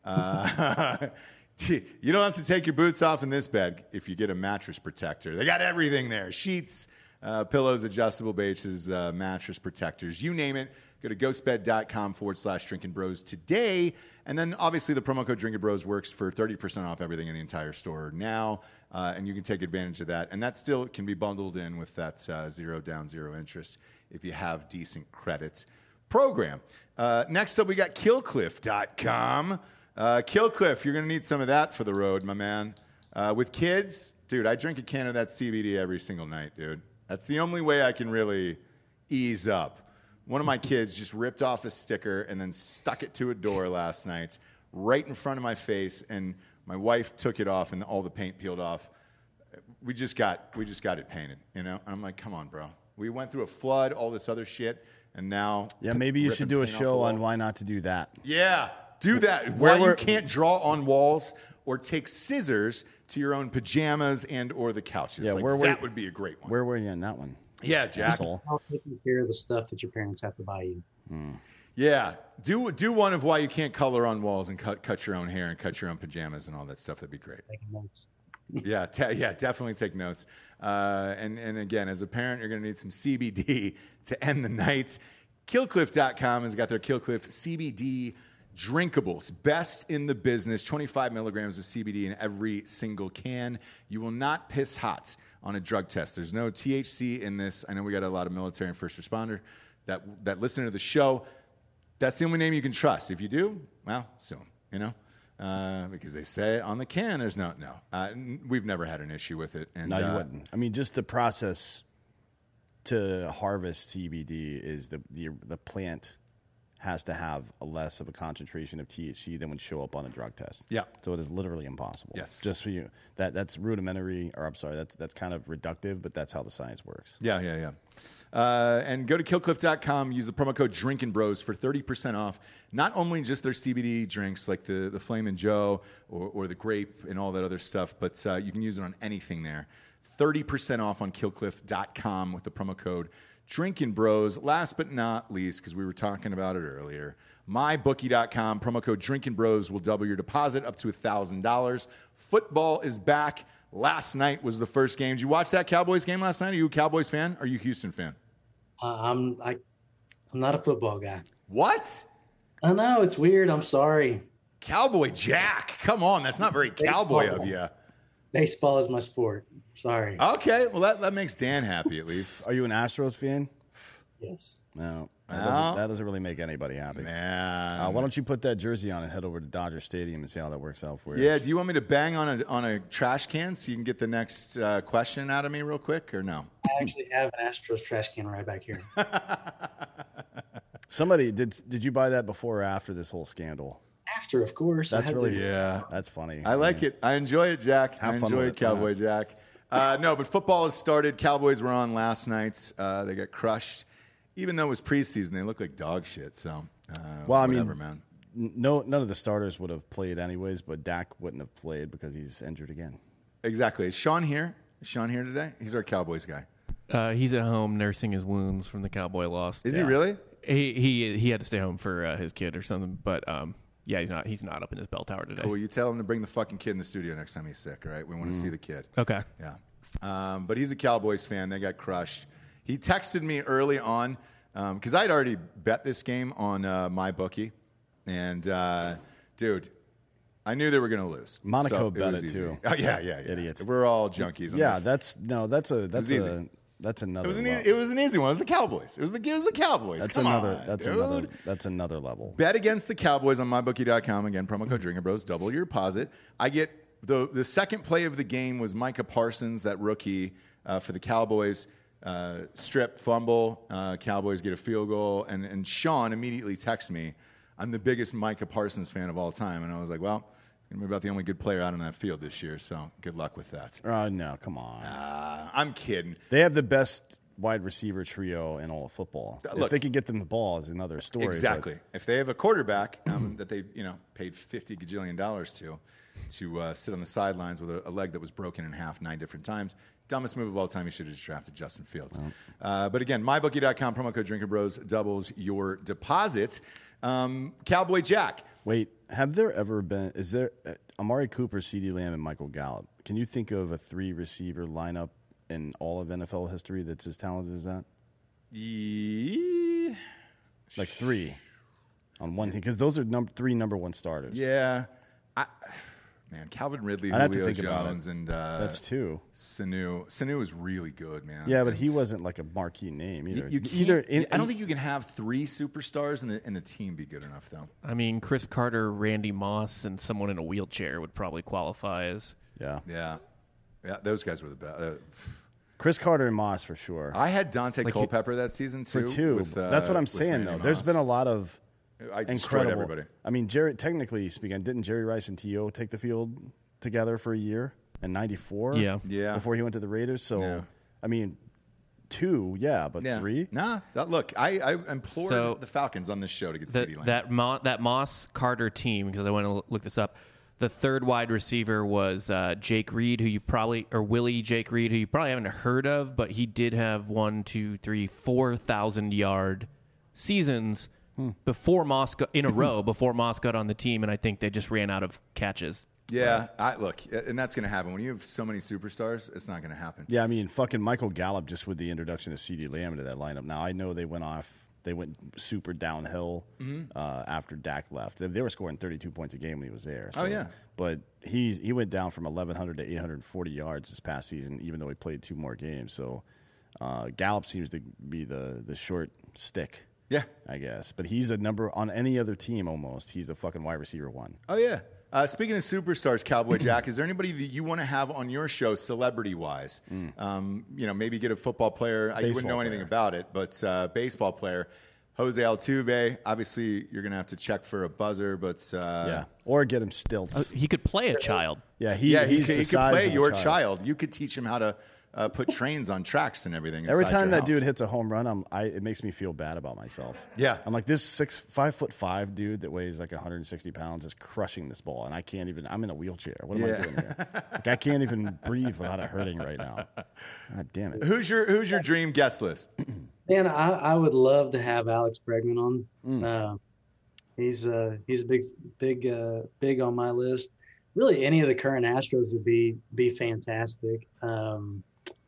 Uh, you don't have to take your boots off in this bed if you get a mattress protector. They got everything there: sheets, uh, pillows, adjustable bases, uh, mattress protectors. You name it. Go to ghostbed.com forward slash Drinking Bros today. And then obviously the promo code Drinking Bros works for thirty percent off everything in the entire store now. Uh, and you can take advantage of that. And that still can be bundled in with that uh, zero down, zero interest if you have decent credits program. Uh, next up, we got Killcliff dot com. Uh, Killcliff, you're going to need some of that for the road, my man. Uh, with kids, dude, I drink a can of that C B D every single night, dude. That's the only way I can really ease up. One of my kids just ripped off a sticker and then stuck it to a door last night, right in front of my face, and my wife took it off and all the paint peeled off. We just got we just got it painted, you know? And I'm like, come on, bro. We went through a flood, all this other shit, and now... Yeah, maybe you should do a paint off show the on wall. why not to do that. Yeah, do that. Where Why you we're- can't draw on walls or take scissors to your own pajamas and or the couches. Yeah, like, where were that you- would be a great one. Where were you in that one? Yeah, Jack. Asshole. How taking care of the stuff that your parents have to buy you. Yeah, do do one of why you can't color on walls and cut cut your own hair and cut your own pajamas and all that stuff. That'd be great. Taking notes. Yeah, te- yeah, definitely take notes. Uh, and and again, as a parent, you're going to need some C B D to end the night. Killcliff dot com has got their Killcliff C B D drinkables, best in the business. twenty-five milligrams of C B D in every single can. You will not piss hot on a drug test. There's no T H C in this. I know we got a lot of military and first responder that that listen to the show. That's the only name you can trust. If you do, well, sue them, you know, uh, because they say it on the can. There's no, no. Uh, n- we've never had an issue with it. And, No, you uh, wouldn't. I mean, just the process to harvest C B D is the the, the plant has to have a less of a concentration of T H C than would show up on a drug test. Yeah. So it is literally impossible. Yes. Just for you. That that's rudimentary, or I'm sorry, that's that's kind of reductive, but that's how the science works. Yeah, yeah, yeah. Uh, and go to Killcliff dot com, use the promo code Drinkin' Bros for thirty percent off, not only just their C B D drinks like the, the Flamin' Joe or, or the grape and all that other stuff, but uh, you can use it on anything there. thirty percent off on Killcliff dot com with the promo code Drinkin' Bros. Last but not least, because we were talking about it earlier, my bookie dot com, promo code Drinkin' Bros will double your deposit up to one thousand dollars. Football is back. Last night was the first game. Did you watch that Cowboys game last night? Are you a Cowboys fan? Or are you a Houston fan? Uh, I'm I, I'm not a football guy. What? I know it's weird. I'm sorry. Cowboy Jack. Come on. That's not very cowboy of you. Baseball is my sport. Sorry. Okay. Well, that, that makes Dan happy at least. Are you an Astros fan? Yes. No. That, No. Doesn't, that doesn't really make anybody happy. Man. Uh, why don't you put that jersey on and head over to Dodger Stadium and see how that works out for you? Yeah. Do you want me to bang on a, on a trash can so you can get the next uh, question out of me real quick or no? I actually have an Astros trash can right back here. Somebody, did Did you buy that before or after this whole scandal? After, of course. I That's had to- really, Yeah. that's funny. I like it. I enjoy it, Jack. Have I fun enjoy with it, it. Cowboy Jack. Uh, no, but football has started. Cowboys were on last night. Uh, they got crushed. Even though it was preseason, they look like dog shit. So, uh, Well, I whatever, mean, man. N- No, none of the starters would have played anyways, but Dak wouldn't have played because he's injured again. Exactly. Is Sean here? Is Sean here today? He's our Cowboys guy. Uh, he's at home nursing his wounds from the Cowboy loss. Is he really? He he he had to stay home for uh, his kid or something. But um, yeah, he's not he's not up in his bell tower today. Cool. You tell him to bring the fucking kid in the studio next time he's sick, all right? We want to see the kid. Okay. Yeah. Um, but he's a Cowboys fan. They got crushed. He texted me early on because I'd already bet this game on uh, my bookie. And, uh, dude, I knew they were going to lose. Monaco So bet was it easy. too. Oh, yeah, yeah, yeah. Idiots. We're all junkies on Yeah, this. that's no, that's a that's was a easy. that's another. It was, an e- level. it was an easy one. It was the Cowboys. It was the, it was the Cowboys. that's Come another. on, that's dude. another. That's another level. Bet against the Cowboys on my bookie dot com. Again, promo code Drinking Bros. Double your deposit. I get the the second play of the game was Micah Parsons, that rookie uh, for the Cowboys. Uh, strip, fumble. Uh, Cowboys get a field goal. And, and Sean immediately texts me, I'm the biggest Micah Parsons fan of all time. And I was like, well, you're about the only good player out on that field this year. So good luck with that. Oh no, come on. Uh, I'm kidding. They have the best wide receiver trio in all of football. Look- if they could get them the ball, is another story. but- Exactly. If they have a quarterback um, that they, you know, paid fifty gajillion dollars to, to uh, sit on the sidelines with a, a leg that was broken in half nine different times, dumbest move of all time. You should have just drafted Justin Fields. Uh, but again, my bookie dot com promo code Drinker Bros doubles your deposits. Um, Cowboy Jack. Wait, have there ever been? Is there uh, Amari Cooper, CeeDee Lamb, and Michael Gallup? Can you think of a three receiver lineup in all of N F L history that's as talented as that? Ye- Like three on one team, because those are number three number one starters. Yeah. I, man, Calvin Ridley, I'd have to Julio think about Jones, it. and uh, That's two. Sanu. Sanu is really good, man. Yeah, but he It's- wasn't like a marquee name either. You, you can't- either in, I don't think you can have three superstars and the, and the team be good enough, though. I mean, Chris Carter, Randy Moss, and someone in a wheelchair would probably qualify as. Yeah, Yeah. Yeah, those guys were the best. Uh, Chris Carter and Moss for sure. I had Dante Like Culpepper that season, for too. two. with, uh, That's what I'm with saying, Randy though. There's Moss. been a lot of I destroyed incredible. everybody. I mean, Jerry. Technically speaking, didn't Jerry Rice and T O take the field together for a year in ninety-four? Yeah. Yeah. Before he went to the Raiders. So, Yeah. I mean, two, yeah, but Yeah. three. Nah. That, look, I, I implored So, the Falcons on this show to get The, CeeDee Lamb. that Mo, that Moss Carter team, because I want to look this up. The third wide receiver was uh, Jake Reed, who you probably or Willie Jake Reed, who you probably haven't heard of, but he did have one, two, three, four thousand yard seasons before Moss got, in a row before Moss got on the team, and I think they just ran out of catches. Yeah, I, look, and that's going to happen. When you have so many superstars, it's not going to happen. Yeah, I mean, fucking Michael Gallup just with the introduction of CeeDee Lamb into that lineup. Now, I know they went off, they went super downhill Mm-hmm. uh, after Dak left. They, they were scoring thirty-two points a game when he was there. Oh, yeah. But he's, he went down from eleven hundred to eight hundred forty yards this past season, even though he played two more games. So uh, Gallup seems to be the, the short stick, Yeah. I guess. But he's a number on any other team almost. He's a fucking wide receiver one. Oh, yeah. Uh, speaking of superstars, Cowboy Jack, is there anybody that you want to have on your show, celebrity-wise? Um, you know, maybe get a football player. I, you wouldn't know Baseball anything player. about it, but uh, baseball player. Jose Altuve. Obviously, you're going to have to check for a buzzer, but uh, yeah. Or get him stilts. He could play a child. yeah, he, yeah, he, he's could- the he could size play of a your child. child. You could teach him how to uh, put trains on tracks and everything. Every inside time your that house. dude hits a home run, I'm, I, it makes me feel bad about myself. Yeah. I'm like, this six, five foot five dude that weighs like one hundred sixty pounds is crushing this ball, and I can't even. I'm in a wheelchair. What am Yeah. I doing here? Like, I can't even breathe without it hurting right now. God damn it. Who's your Who's your dream guest list? Man, I, I would love to have Alex Bregman on. Uh, he's uh, he's a big big uh, big on my list. Really, any of the current Astros would be be fantastic. Um,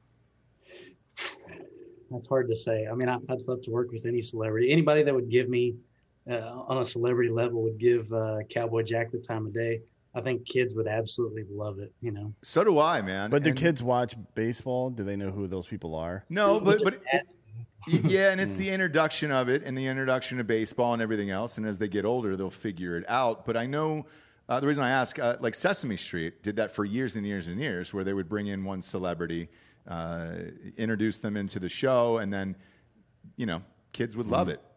that's hard to say. I mean, I, I'd love to work with any celebrity. Anybody that would give me uh, on a celebrity level would give uh, Cowboy Jack the time of day. I think kids would absolutely love it. You know. So do I, man. But do And- kids watch baseball? Do they know who those people are? No, but but That's- Y- yeah, and it's the introduction of it and the introduction of baseball and everything else. And as they get older, they'll figure it out. But I know uh, the reason I ask, uh, like Sesame Street did that for years and years and years, where they would bring in one celebrity, uh, introduce them into the show, and then, you know, kids would love it.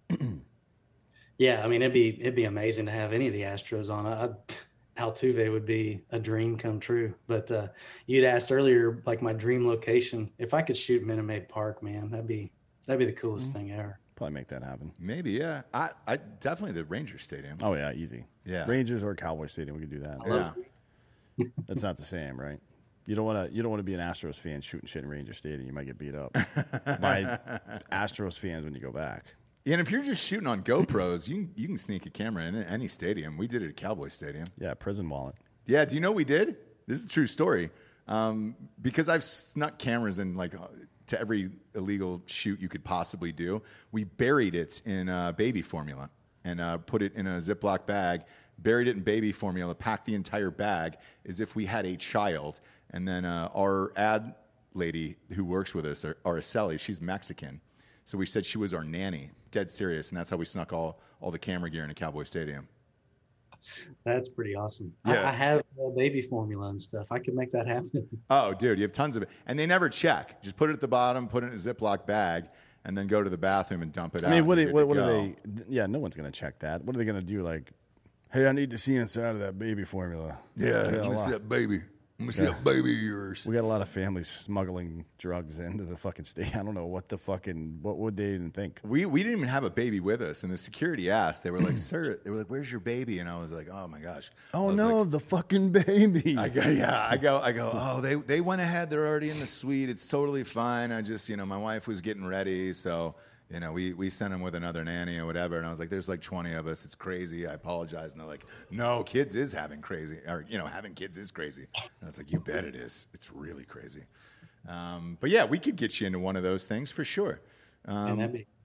Yeah, I mean, it'd be it'd be amazing to have any of the Astros on. I, Altuve would be a dream come true. But uh, you'd asked earlier, like my dream location. If I could shoot Minute Maid Park, man, that'd be that'd be the coolest thing ever. Probably make that happen. Maybe, yeah. I, I definitely the Rangers Stadium. Oh yeah, easy. Yeah. Rangers or Cowboy Stadium, we could do that. Yeah. That's not the same, right? You don't want to. You don't want to be an Astros fan shooting shit in Ranger Stadium. You might get beat up by Astros fans when you go back. And if you're just shooting on GoPros, you can, you can sneak a camera in any stadium. We did it at Cowboy Stadium. Yeah, prison wallet. Yeah, do you know what we did? This is a true story. Um, because I've snuck cameras in like uh, to every illegal shoot you could possibly do. We buried it in uh, baby formula and uh, put it in a Ziploc bag, buried it in baby formula, packed the entire bag as if we had a child. And then uh, our ad lady who works with us, Araceli, she's Mexican. So we said she was our nanny, dead serious, and that's how we snuck all, all the camera gear in a Cowboy Stadium. That's pretty awesome. Yeah. I, I have uh, baby formula and stuff. I could make that happen. Oh, dude, you have tons of it. And they never check. Just put it at the bottom, put it in a Ziploc bag, and then go to the bathroom and dump it out. I mean, what, and do- you're what, good what to are go. they? Yeah, no one's going to check that. What are they going to do? Like, hey, I need to see inside of that baby formula. Yeah, We got a let me lot- see that baby. Let me see that baby of yours. We got a lot of families smuggling drugs into the fucking state. I don't know what the fucking, what would they even think? We, we didn't even have a baby with us, and the security asked. They were like, sir, they were like, where's your baby? And I was like, oh, my gosh. I Oh was no, like- the fucking baby. I go, yeah, I go, I go, oh, they, they went ahead. They're already in the suite. It's totally fine. I just, you know, my wife was getting ready, so, you know, we, we sent him with another nanny or whatever. And I was like, there's like twenty of us. It's crazy. I apologize. And they're like, no, kids is having crazy. Or, you know, having kids is crazy. And I was like, you bet it is. It's really crazy. Um, but yeah, we could get you into one of those things for sure. Um, And that'd be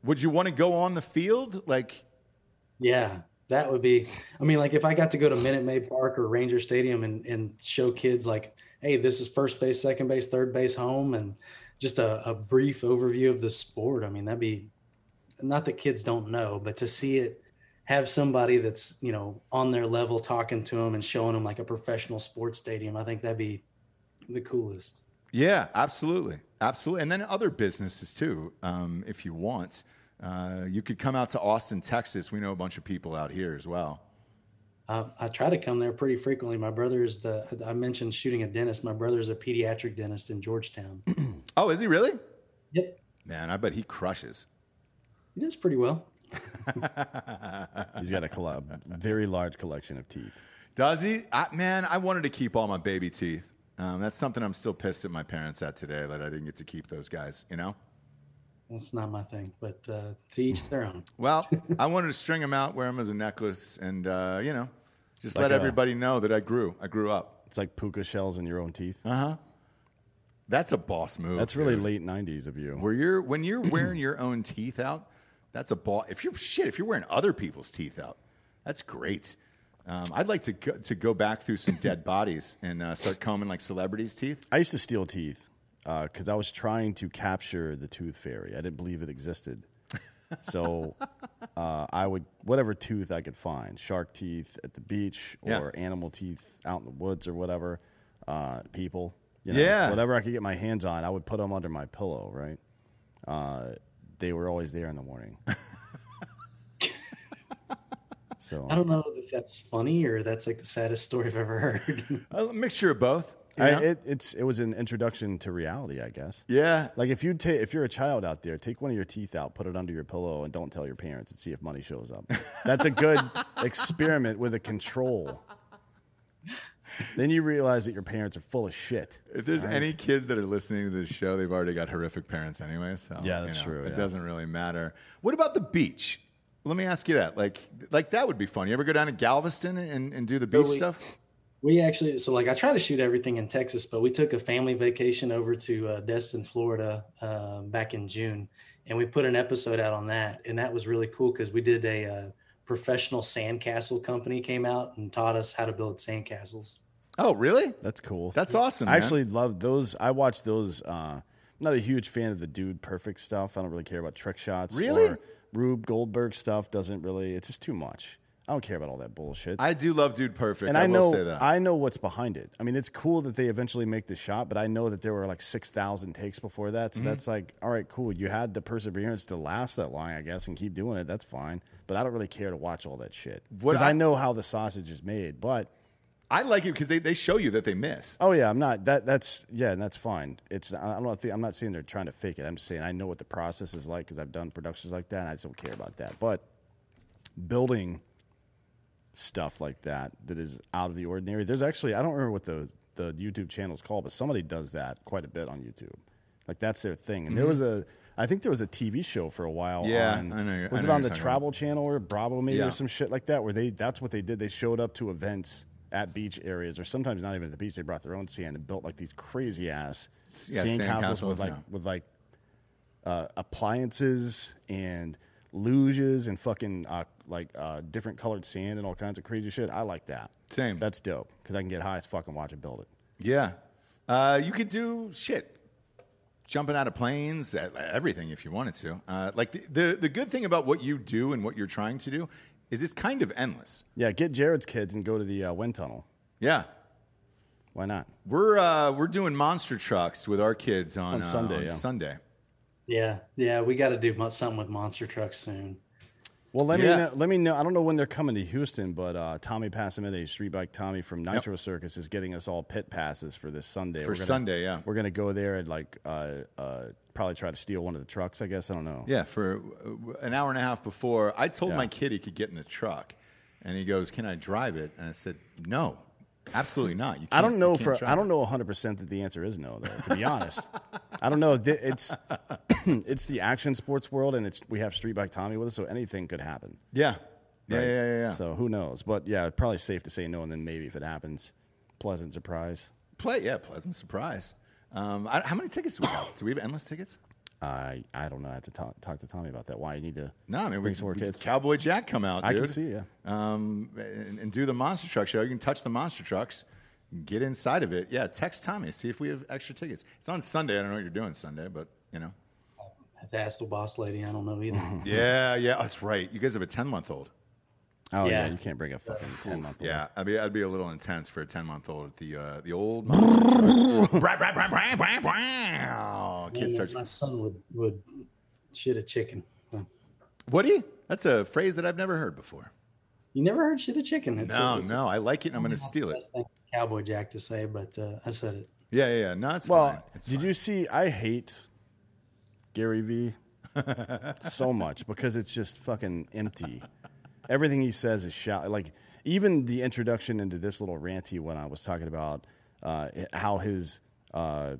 Would you want to go on the field? Like, Yeah, that would be, I mean, like if I got to go to Minute Maid Park or Ranger Stadium and, and show kids like, hey, this is first base, second base, third base, home, and just a, a brief overview of the sport. I mean, that'd be, not that kids don't know, but to see it, have somebody that's, you know, on their level talking to them and showing them like a professional sports stadium, I think that'd be the coolest. yeah, absolutely. Absolutely. And then other businesses too, um, if you want. Uh, you could come out to Austin, Texas. We know a bunch of people out here as well. Uh, I try to come there pretty frequently. My brother is the, I mentioned shooting a dentist. My brother is a pediatric dentist in Georgetown. Oh, is he really? Yep. Man, I bet he crushes. He does pretty well. He's got a coll- very large collection of teeth. Does he? I, man, I wanted to keep all my baby teeth. Um, that's something I'm still pissed at my parents at today, that I didn't get to keep those guys, you know? That's not my thing, but uh, to each their own. Well, I wanted to string them out, wear them as a necklace, and, uh, you know, just Like let a- everybody know that I grew. I grew up. It's like puka shells in your own teeth. Uh-huh. That's a boss move. That's really dude. late nineties of you. Where you're, when you're wearing your own teeth out, that's a ball. If you're, shit, if you're wearing other people's teeth out, that's great. Um, I'd like to go, to go back through some dead bodies and uh, start combing like celebrities' teeth. I used to steal teeth because I was trying to capture the tooth fairy. I didn't believe it existed. So uh, I would, whatever tooth I could find, shark teeth at the beach or Yeah. animal teeth out in the woods or whatever, uh, people, you know, Yeah. whatever I could get my hands on, I would put them under my pillow, right? Uh, they were always there in the morning. So I don't know if that's funny or that's like the saddest story I've ever heard. A mixture of both. you I, know? it, it's it was an introduction to reality, I guess. yeah. Like if you take if you're a child out there, take one of your teeth out, put it under your pillow, and don't tell your parents, and see if money shows up. That's a good experiment with a control. Then you realize that your parents are full of shit. If there's any kids that are listening to this show, they've already got horrific parents anyway. So Yeah, that's you know, true, It yeah. doesn't really matter. What about the beach? Let me ask you that. Like, like that would be fun. You ever go down to Galveston and, and do the beach we- stuff? We actually, so like I try to shoot everything in Texas, but we took a family vacation over to uh, Destin, Florida uh, back in June, and we put an episode out on that. And that was really cool because we did a uh, professional sandcastle company came out and taught us how to build sandcastles. Oh, really? That's cool. That's awesome. I man. actually love those. I watch those. Uh, I'm not a huge fan of the Dude Perfect stuff. I don't really care about trick shots. Really? Or Rube Goldberg stuff doesn't really. It's just too much. I don't care about all that bullshit. I do love Dude Perfect. and I, I, will know say that. I know what's behind it. I mean, it's cool that they eventually make the shot, but I know that there were like six thousand takes before that. So Mm-hmm. that's like, all right, cool. You had the perseverance to last that long, I guess, and keep doing it. That's fine. But I don't really care to watch all that shit What because I- I know how the sausage is made. But I like it because they, they show you that they miss. oh yeah, I'm not that. That's yeah, and that's fine. It's I'm not. I'm not saying they're trying to fake it. I'm just saying I know what the process is like because I've done productions like that. And I just don't care about that. But building stuff like that that is out of the ordinary. There's actually I don't remember what the the YouTube channel is called, but somebody does that quite a bit on YouTube. Like that's their thing. And there was a I think there was a T V show for a while. Yeah, on, I know you're- Was I it know on you're the talking Travel Channel or Bravo maybe Yeah. or some shit like that? Where they that's what they did. They showed up to events at beach areas, or sometimes not even at the beach. They brought their own sand and built like these crazy ass Yeah, sand sand castles castles, with like yeah. with like uh, appliances and luges and fucking uh, like uh, different colored sand and all kinds of crazy shit. I like that. Same. That's dope because I can get high as fuck and watch it build it. Yeah. Uh, you could do shit. Jumping out of planes, uh, everything if you wanted to. Uh, like the, the the good thing about what you do and what you're trying to do is it's kind of endless. Yeah, get Jared's kids and go to the uh, wind tunnel. Yeah. Why not? We're uh, we're doing monster trucks with our kids on, On uh, Sunday, on yeah. Sunday. Yeah, yeah, we got to do mo- something with monster trucks soon. Well, let Yeah. me know, let me know. I don't know when they're coming to Houston, but uh, Tommy Passamede, Street Bike Tommy from Nitro Circus, is getting us all pit passes for this Sunday. For We're gonna- Sunday, yeah. We're gonna go there and like uh, uh, probably try to steal one of the trucks. I guess I don't know. Yeah, for uh, an hour and a half before, I told Yeah. my kid he could get in the truck, and he goes, "Can I drive it?" And I said, "No, absolutely not. You I can't- don't know you can't for drive I it." don't know one hundred percent that the answer is no though. To be honest, I don't know. Th- It's it's the action sports world, and it's we have Street Bike Tommy with us, so anything could happen. Yeah, yeah, Right? yeah, yeah. yeah. So who knows? But yeah, probably safe to say no, and then maybe if it happens, pleasant surprise. Play, yeah, pleasant surprise. Um, I, how many tickets do we have? Do we have endless tickets? I I don't know. I have to talk, talk to Tommy about that. Why you need to No, I mean, bring we, some more we- kids. Cowboy Jack come out, dude. I can see, yeah. Um, and, and do the monster truck show. You can touch the monster trucks, get inside of it. Yeah, text Tommy, see if we have extra tickets. It's on Sunday. I don't know what you're doing Sunday, but you know. I have to ask the boss lady. I don't know either. Yeah, yeah, that's right. You guys have a ten month old. Oh yeah. Yeah. you can't bring a fucking ten month old. Yeah, I'd be I'd be a little intense for a ten month old at the uh, the old monster trucks. Brah, brah, brah, brah, brah, brah. Kid My- starts. My son would would shit a chicken. Woody? That's a phrase that I've never heard before. You never heard shit a chicken? It's No, a, it's no, I like it, and I'm going to a, steal it. best thing for Cowboy Jack to say, but uh, I said it. Yeah, yeah, yeah. No, it's Well, fine. It's did fine. you see? I hate Gary Vee so much because it's just fucking empty. Everything he says is shout. Like even the introduction into this little ranty when I was talking about uh, how his uh,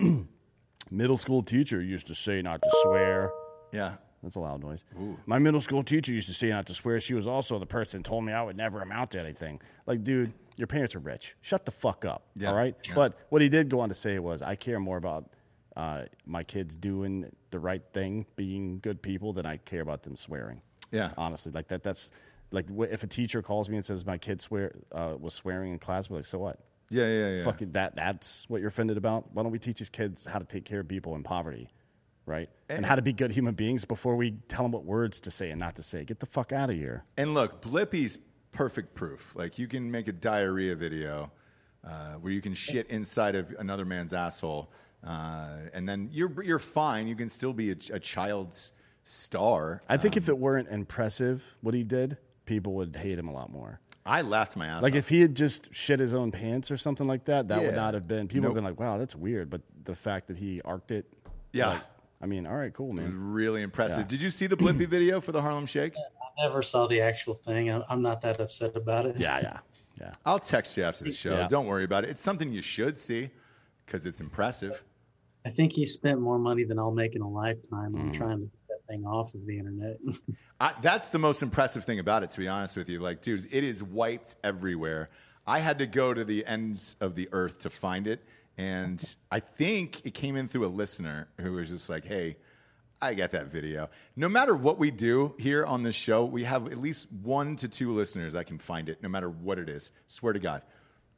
middle school teacher used to say not to swear. Yeah. That's a loud noise. My middle school teacher used to say not to swear. She was also the person who told me I would never amount to anything. Like, dude, your parents are rich. Shut the fuck up. Yeah. All right? Yeah. But what he did go on to say was, I care more about uh, my kids doing the right thing, being good people, than I care about them swearing. Yeah. Honestly, like that. That's like wh- if a teacher calls me and says my kid swear uh, was swearing in class, we're like, so what? Yeah, yeah, yeah. Fucking that. That's what you're offended about. Why don't we teach these kids how to take care of people in poverty? Right? And, and how to be good human beings before we tell them what words to say and not to say. Get the fuck out of here. And look, Blippi's perfect proof. Like, you can make a diarrhea video uh, where you can shit inside of another man's asshole, uh, and then you're you're fine. You can still be a, a child's star. I think if it weren't impressive what he did, people would hate him a lot more. I laughed my ass Like off. if he had just shit his own pants or something like that, that Yeah. would not have been. People Nope. would have been like, "Wow, that's weird." But the fact that he arced it, Yeah. like, I mean, all right, cool, It was man. really impressive. Yeah. Did you see the Blippy video for the Harlem Shake? I never saw the actual thing. I'm, I'm not that upset about it. Yeah, yeah, yeah. I'll text you after the show. Yeah. Don't worry about it. It's something you should see because it's impressive. I think he spent more money than I'll make in a lifetime Mm. on trying to get that thing off of the internet. I, that's the most impressive thing about it, to be honest with you. Like, dude, it is wiped everywhere. I had to go to the ends of the earth to find it. And I think it came in through a listener who was just like, hey, I got that video. No matter what we do here on this show, we have at least one to two listeners that can find it, no matter what it is. Swear to God.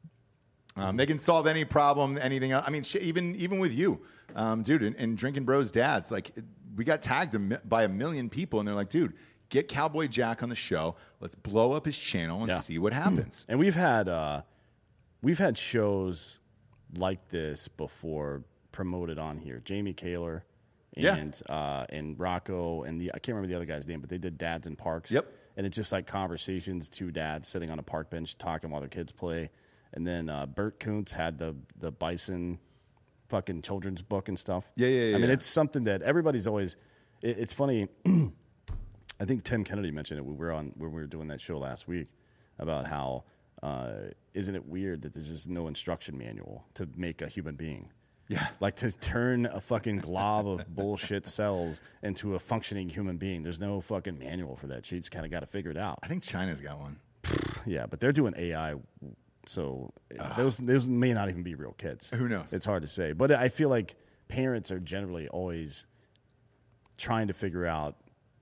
Um, they can solve any problem, anything else. I mean, shit, even even with you, um, dude, and, and Drinking Bros Dads, like, we got tagged a mi- by a million people, and they're like, dude, get Cowboy Jack on the show. Let's blow up his channel and Yeah. see what happens. And we've had uh, we've had shows like this before promoted on here. Jamie Kaler Yeah. and uh, and Rocco and the I can't remember the other guy's name, but they did Dads in Parks. Yep. And it's just like conversations, two dads sitting on a park bench talking while their kids play. And then uh, Bert Koontz had the the Bison fucking children's book and stuff. Yeah, yeah, yeah, I mean, yeah. it's something that everybody's always. It, it's funny. I think Tim Kennedy mentioned it when we were on when we were doing that show last week about how uh, isn't it weird that there's just no instruction manual to make a human being. Yeah. Like to turn a fucking glob of bullshit cells into a functioning human being. There's no fucking manual for that. You just kind of got to figure it out. I think China's got one. Yeah, but they're doing A I, so those those may not even be real kids. Who knows? It's hard to say. But I feel like parents are generally always trying to figure out.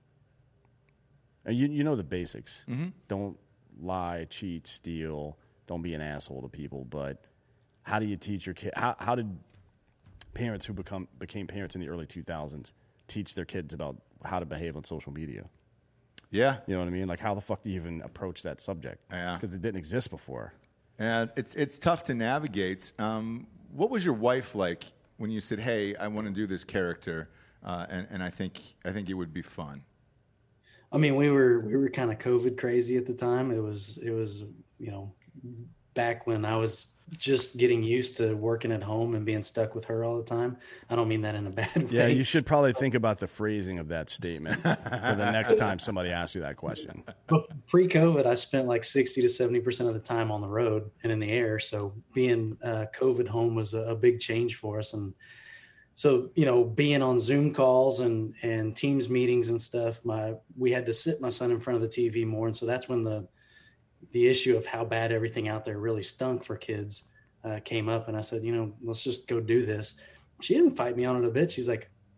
And you you know the basics. Mm-hmm. Don't lie, cheat, steal. Don't be an asshole to people. But how do you teach your kid? How how did parents who become became parents in the early two thousands teach their kids about how to behave on social media? Yeah. You know what I mean? Like, how the fuck do you even approach that subject? Yeah. Because it didn't exist before. And it's it's tough to navigate. Um, what was your wife like when you said, "Hey, I want to do this character, uh, and and I think I think it would be fun"? I mean, we were we were kind of COVID crazy at the time. It was it was you know back when I was just getting used to working at home and being stuck with her all the time. I don't mean that in a bad way. Yeah, you should probably think about the phrasing of that statement for the next time somebody asks you that question. But pre-COVID, I spent like sixty to seventy percent of the time on the road and in the air. So being uh, COVID home was a, a big change for us. And so, you know, being on Zoom calls and, and Teams meetings and stuff, my, we had to sit my son in front of the T V more. And so that's when the, the issue of how bad everything out there really stunk for kids uh, came up. And I said, you know, let's just go do this. She didn't fight me on it a bit. She's like,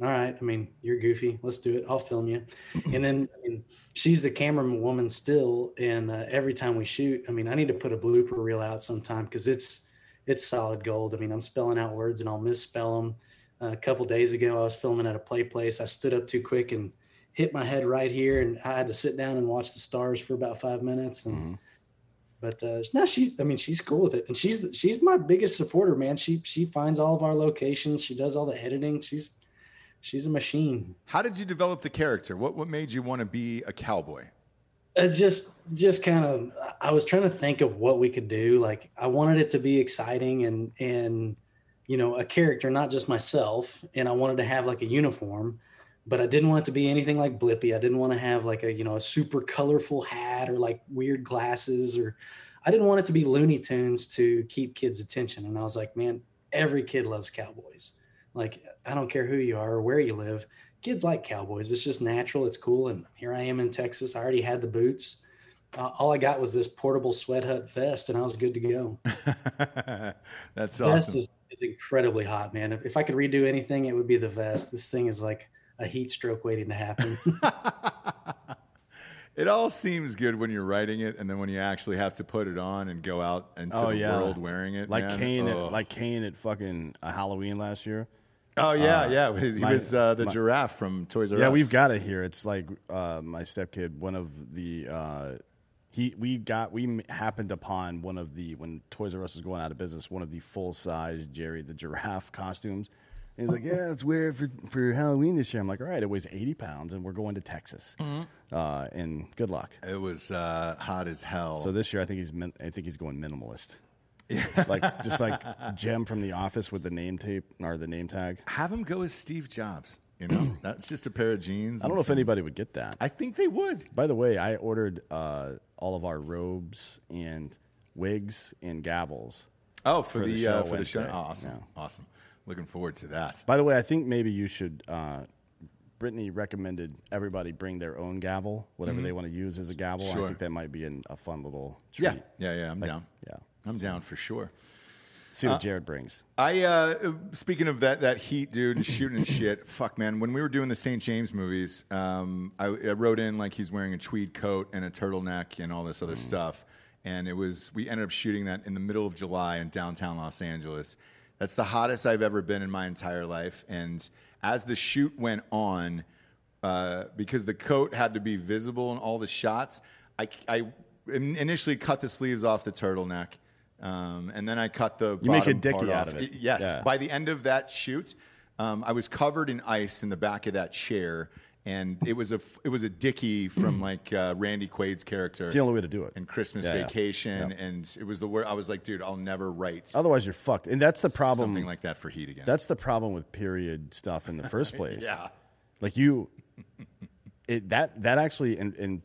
all right, I mean, you're goofy. Let's do it. I'll film you. And then I mean, she's the cameraman woman still. And uh, every time we shoot, I mean, I need to put a blooper reel out sometime because it's it's solid gold. I mean, I'm spelling out words and I'll misspell them. Uh, a couple days ago, I was filming at a play place. I stood up too quick and hit my head right here, and I had to sit down and watch the stars for about five minutes. And mm-hmm. But uh, no, she, I mean, she's cool with it. And she's, she's my biggest supporter, man. She, she finds all of our locations. She does all the editing. She's, she's a machine. How did you develop the character? What, what made you want to be a cowboy? Uh, just, just kind of, I was trying to think of what we could do. Like I wanted it to be exciting and, and, you know, a character, not just myself. And I wanted to have like a uniform, but I didn't want it to be anything like Blippi. I didn't want to have like a, you know, a super colorful hat or like weird glasses, or I didn't want it to be Looney Tunes to keep kids' attention. And I was like, man, every kid loves cowboys. Like, I don't care who you are or where you live. Kids like cowboys. It's just natural. It's cool. And here I am in Texas. I already had the boots. Uh, all I got was this portable Sweat Hut vest, and I was good to go. That's the awesome. Vest is, is incredibly hot, man. If, if I could redo anything, it would be the vest. This thing is like a heat stroke waiting to happen. It all seems good when you're writing it, and then when you actually have to put it on and go out into oh, the yeah. world wearing it, like man. Kane, oh. at, like Kane at fucking uh, Halloween last year. Oh yeah, uh, yeah. He my, was uh, the my, giraffe from Toys R Us. Yeah, we've got it here. It's like uh, my stepkid. One of the uh, he we got we happened upon one of the when Toys R Us was going out of business. One of the full size Jerry the giraffe costumes. And he's like, yeah, let's wear it for, for Halloween this year. I'm like, all right, it weighs eighty pounds, and we're going to Texas. Mm-hmm. Uh, and good luck. It was uh, hot as hell. So this year, I think he's min- I think he's going minimalist. Yeah. Like just like Jem from The Office with the name tape or the name tag. Have him go as Steve Jobs. You know, that's just a pair of jeans. I don't know some... if anybody would get that. I think they would. By the way, I ordered uh, all of our robes and wigs and gavels. Oh, for, for the, the show uh, for the show. Oh, awesome, yeah. awesome. Looking forward to that. By the way, I think maybe you should. Uh, Brittany recommended everybody bring their own gavel, whatever mm-hmm. they want to use as a gavel. Sure. I think that might be an, a fun little treat. Yeah, yeah, yeah. I'm like, down. Yeah, I'm down for sure. See what uh, Jared brings. I uh, speaking of that that heat, dude, and shooting and shit. Fuck, man. When we were doing the Saint James movies, um, I, I wrote in like he's wearing a tweed coat and a turtleneck and all this other mm. stuff. And it was we ended up shooting that in the middle of July in downtown Los Angeles. That's the hottest I've ever been in my entire life. And as the shoot went on, uh, because the coat had to be visible in all the shots, I, I initially cut the sleeves off the turtleneck. Um, and then I cut the you bottom make a dicky part out off. of it. Yes. Yeah. By the end of that shoot, um, I was covered in ice in the back of that chair. And it was a it was a Dickie from like uh, Randy Quaid's character. It's the only way to do it. In Christmas yeah, Vacation, yeah. Yeah. and it was the word I was like, dude, I'll never write. Otherwise, you're fucked. And that's the problem. Something like that for heat again. That's the problem with period stuff in the first place. Yeah, like you, it that that actually and and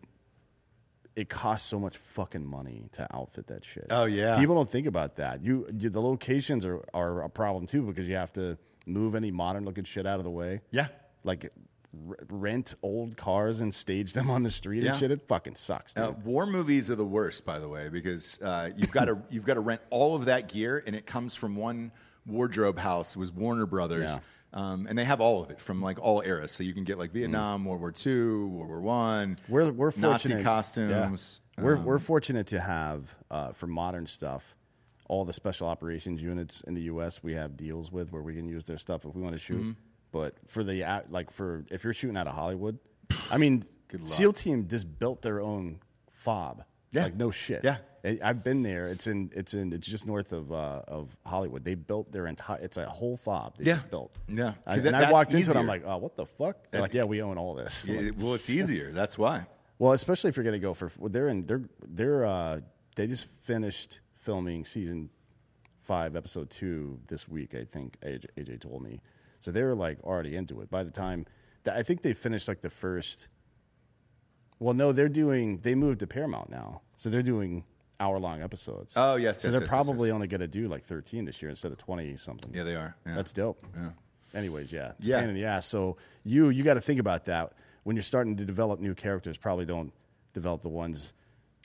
it costs so much fucking money to outfit that shit. Oh yeah, people don't think about that. You, you the locations are are a problem too because you have to move any modern looking shit out of the way. Yeah, like. Rent old cars and stage them on the street yeah. and shit. It fucking sucks, dude. Uh, war movies are the worst, by the way, because uh, you've got to you've got to rent all of that gear, and it comes from one wardrobe house. It was Warner Brothers, yeah. um, and they have all of it from like all eras. So you can get like Vietnam, mm. World War Two, World War One. We're we're fortunate. Nazi costumes. Yeah. We're um, we're fortunate to have uh, for modern stuff. All the special operations units in the U S we have deals with where we can use their stuff if we want to shoot. Mm-hmm. But for the like for if you're shooting out of Hollywood, I mean, SEAL Team just built their own fob. Yeah, like no shit. Yeah, I've been there. It's in it's in it's just north of uh, of Hollywood. They built their entire. It's a whole fob. They yeah. just built. Yeah, I, that, and I walked into easier. it. I'm like, oh, what the fuck? They're like, yeah, we own all this. Yeah, well, it's easier. That's why. Well, especially if you're gonna go for well, they're in they're they're uh, they just finished filming season five, episode two this week. I think A J, A J told me. So they were like already into it. By the time that I think they finished like the first. Well, no, they're doing. They moved to Paramount now, so they're doing hour long episodes. Oh yes, so yes, they're yes, probably yes, yes. only going to do like thirteen this year instead of twenty something. Yeah, they are. Yeah. That's dope. Yeah. Anyways, yeah, it's yeah. a pain in the ass. So you you got to think about that when you're starting to develop new characters. Probably don't develop the ones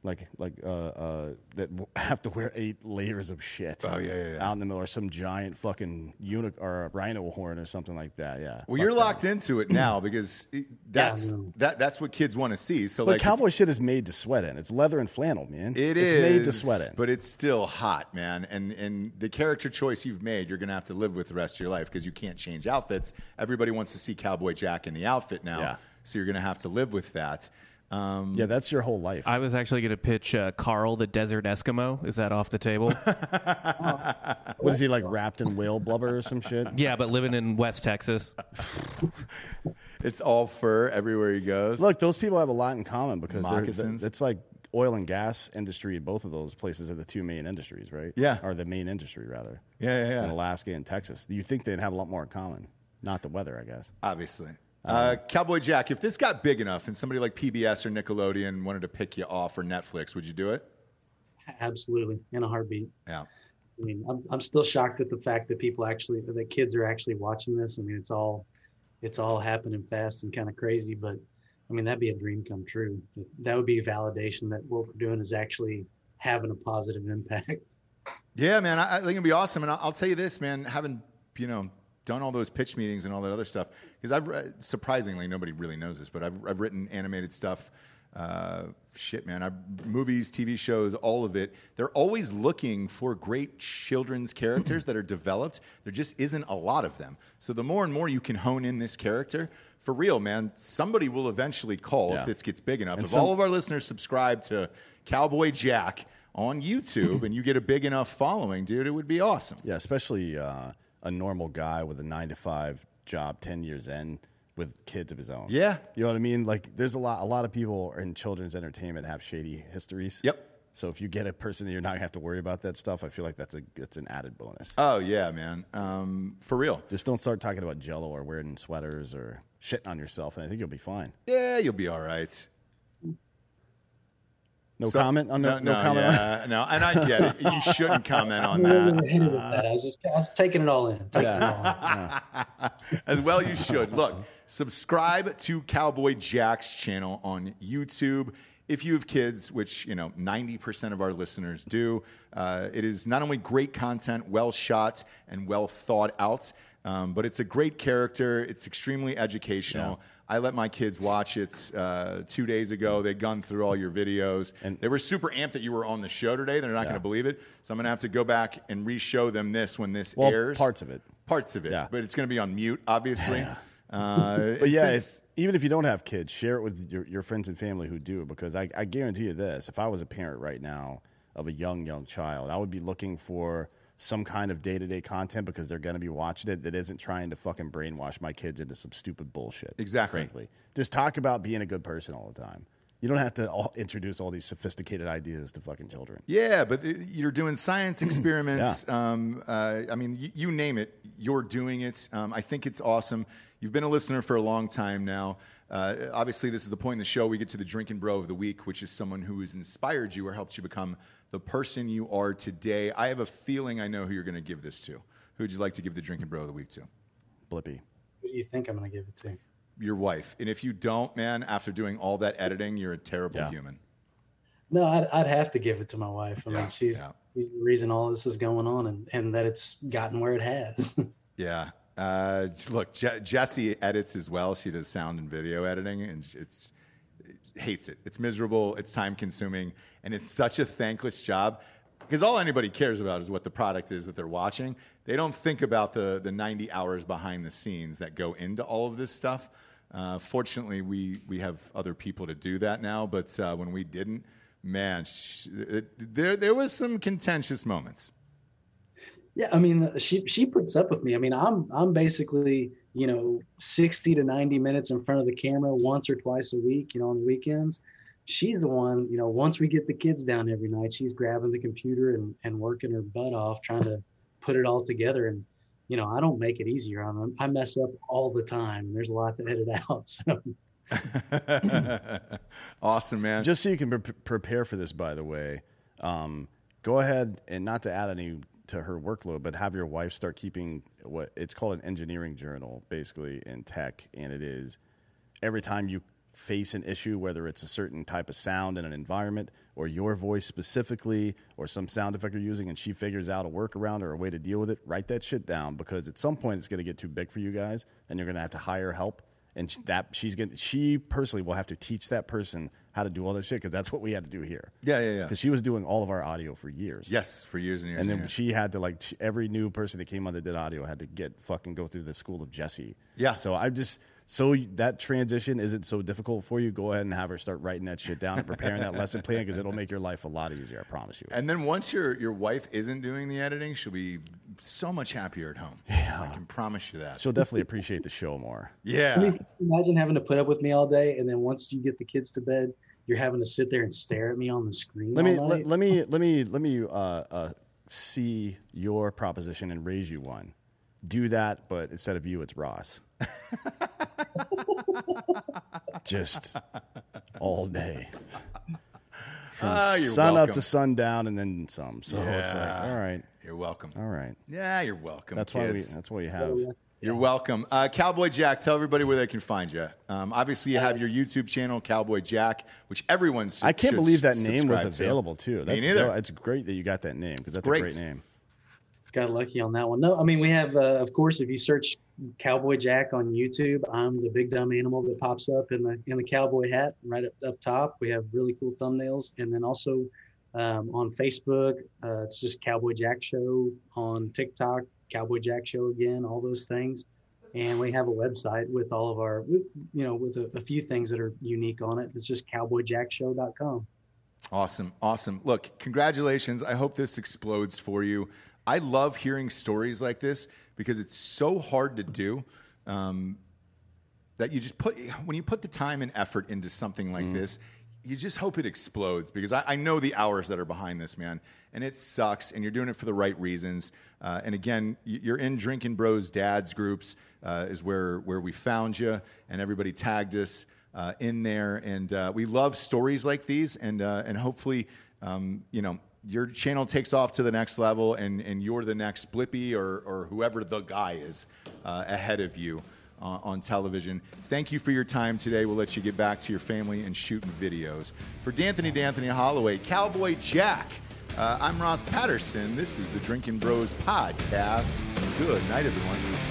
like like uh, uh, that w- have to wear eight layers of shit. Oh, yeah, yeah, yeah. Out in the middle, or some giant fucking uni- or a rhino horn or something like that. Yeah. Well, Fuck you're that. locked into it now because it, that's Yeah, I know. that that's what kids want to see. So But like cowboy shit is made to sweat in. It's leather and flannel, man. It it's is made to sweat in. but it's still hot, man. And and the character choice you've made, you're gonna have to live with the rest of your life because you can't change outfits. Everybody wants to see Cowboy Jack in the outfit now, Yeah. so you're gonna have to live with that. Um, Yeah, that's your whole life. I was actually going to pitch uh, Carl the Desert Eskimo. Is that off the table? What is he, like, wrapped in whale blubber or some shit? Yeah, but living in West Texas. It's all fur everywhere he goes. Look, those people have a lot in common because they're, Moccasins. it's like oil and gas industry. Both of those places are the two main industries, right? Yeah. Or the main industry, rather. Yeah, yeah, yeah. In Alaska and Texas. You'd think they'd have a lot more in common. Not the weather, I guess. Obviously. Uh, Cowboy Jack, if this got big enough and somebody like P B S or Nickelodeon wanted to pick you off for Netflix, would you do it? Absolutely, in a heartbeat. Yeah. I mean, I'm I'm still shocked at the fact that people actually, that kids are actually watching this. I mean, it's all, it's all happening fast and kind of crazy. But I mean, that'd be a dream come true. That would be validation that what we're doing is actually having a positive impact. Yeah, man, I, I think it'd be awesome. And I'll, I'll tell you this, man, having, you know, done all those pitch meetings and all that other stuff, because I've re- surprisingly, nobody really knows this, but I've, I've written animated stuff. Uh, shit, man, I've, movies, T V shows, all of it. They're always looking for great children's characters that are developed. There just isn't a lot of them. So the more and more you can hone in this character, for real, man, somebody will eventually call Yeah. if this gets big enough. And if some- all of our listeners subscribe to Cowboy Jack on YouTube and you get a big enough following, dude, it would be awesome. Yeah, especially uh, a normal guy with a nine to five job, ten years in, with kids of his own. Yeah. You know what I mean? Like, there's a lot. A lot of people in children's entertainment have shady histories. Yep. So if you get a person that you're not gonna have to worry about that stuff, I feel like that's a that's an added bonus. Oh, yeah, man. Um, for real. Just don't start talking about Jello or wearing sweaters or shitting on yourself, and I think you'll be fine. Yeah, you'll be all right. No So- comment on no, no, comment. on Yeah, no, and I get it. You shouldn't comment on I that. wasn't hitting with that. I was just, I was taking it all in. Taking it all in. As well, you should. Look, subscribe to Cowboy Jack's channel on YouTube. If you have kids, which, you know, ninety percent of our listeners do, uh, it is not only great content, well shot, and well thought out, um, but it's a great character. It's extremely educational. Yeah. I let my kids watch it uh, two days ago. They gunned through all your videos. And- they were super amped that you were on the show today. They're not going to believe it. So I'm going to have to go back and re-show them this when this Well, airs. parts of it. Parts of it. Yeah. But it's going to be on mute, obviously. Uh, But yeah, it's- it's, even if you don't have kids, share it with your, your friends and family who do, because I, I guarantee you this: if I was a parent right now of a young young child, I would be looking for some kind of day to day content because they're going to be watching it that isn't trying to fucking brainwash my kids into some stupid bullshit. Exactly. Frankly, just talk about being a good person all the time. You don't have to all, introduce all these sophisticated ideas to fucking children. Yeah, but th- you're doing science experiments. um, uh, I mean, y- you name it, you're doing it. Um, I think it's awesome. You've been a listener for a long time now. Uh, obviously, this is the point in the show we get to the Drinking Bro of the Week, which is someone who has inspired you or helped you become the person you are today. I have a feeling I know who you're going to give this to. Who would you like to give the Drinking Bro of the Week to? Blippy. Who do you think I'm going to give it to? Your wife. And if you don't, man, after doing all that editing, you're a terrible Yeah. human. No, I'd, I'd have to give it to my wife. I Yeah, mean, she's, yeah. she's the reason all this is going on and, and that it's gotten where it has. Yeah. Uh, look, Je- Jessie edits as well. She does sound and video editing, and it's it hates it. It's miserable. It's time consuming, and it's such a thankless job because all anybody cares about is what the product is that they're watching. They don't think about the the ninety hours behind the scenes that go into all of this stuff. Uh, fortunately, we we have other people to do that now, but uh, when we didn't, man, sh- it, there there was some contentious moments. Yeah, I mean, she she puts up with me. I mean, I'm I'm basically, you know, sixty to ninety minutes in front of the camera once or twice a week, you know, on the weekends. She's the one, you know, once we get the kids down every night, she's grabbing the computer and, and working her butt off trying to put it all together. And, you know, I don't make it easier on them. I mess up all the time. And there's a lot to edit out. So Awesome, man. Just so you can pre- prepare for this, by the way, um, go ahead and not to add any to her workload, but have your wife start keeping what it's called an engineering journal, basically in tech, and it is every time you face an issue, whether it's a certain type of sound in an environment or your voice specifically or some sound effect you're using, and she figures out a workaround or a way to deal with it, write that shit down, because at some point it's going to get too big for you guys and you're going to have to hire help. And that she's going she personally will have to teach that person how to do all that shit, because that's what we had to do here. Yeah, yeah, yeah. Because she was doing all of our audio for years. Yes, for years and years. And then and years. she had to, like, she, every new person that came on that did audio had to get fucking go through the school of Jesse. Yeah. So I just, so that transition isn't so difficult for you. Go ahead and have her start writing that shit down and preparing that lesson plan, because it'll make your life a lot easier. I promise you. And then once your your wife isn't doing the editing, she'll be so much happier at home. Yeah. I can promise you that. She'll definitely appreciate the show more. Yeah. I mean, imagine having to put up with me all day, and then once you get the kids to bed, you're having to sit there and stare at me on the screen. Let me all let, night. let me let me let me uh, uh, see your proposition and raise you one. Do that, but instead of you, it's Ross. Just all day. From Ah, you're sun welcome. up to sundown, and then some. So it's like, Yeah. all right, You're welcome. all right. Yeah, you're welcome. That's why we. kids. That's why you have. You're welcome. Uh, Cowboy Jack, tell everybody where they can find you. Um, obviously, you have your YouTube channel, Cowboy Jack, which everyone's. I can't should believe that name was subscribe to. available too. That's Me neither. dope. It's great that you got that name, because that's great. a great name. Got lucky on that one. No, I mean, we have, uh, of course, if you search Cowboy Jack on YouTube, I'm the big dumb animal that pops up in the in the cowboy hat right up, up top. We have really cool thumbnails. And then also um, on Facebook, uh, it's just Cowboy Jack Show. On TikTok, Cowboy Jack Show again, all those things. And we have a website with all of our, with, you know, with a, a few things that are unique on it. It's just cowboy jack show dot com. Awesome. Awesome. Look, congratulations. I hope this explodes for you. I love hearing stories like this because it's so hard to do. Um, that you just put, when you put the time and effort into something like mm. this, you just hope it explodes, because I, I know the hours that are behind this, man, and it sucks, and you're doing it for the right reasons. Uh, and again, you're in Drinking Bros Dads groups uh, is where, where we found you, and everybody tagged us uh, in there. And uh, we love stories like these, and uh, and hopefully, um, you know, your channel takes off to the next level, and, and you're the next Blippi or, or whoever the guy is uh, ahead of you uh, on television. Thank you for your time today. We'll let you get back to your family and shooting videos. For D'Anthony D'Anthony Holloway, Cowboy Jack, uh, I'm Ross Patterson. This is the Drinking Bros Podcast. Good night, everyone.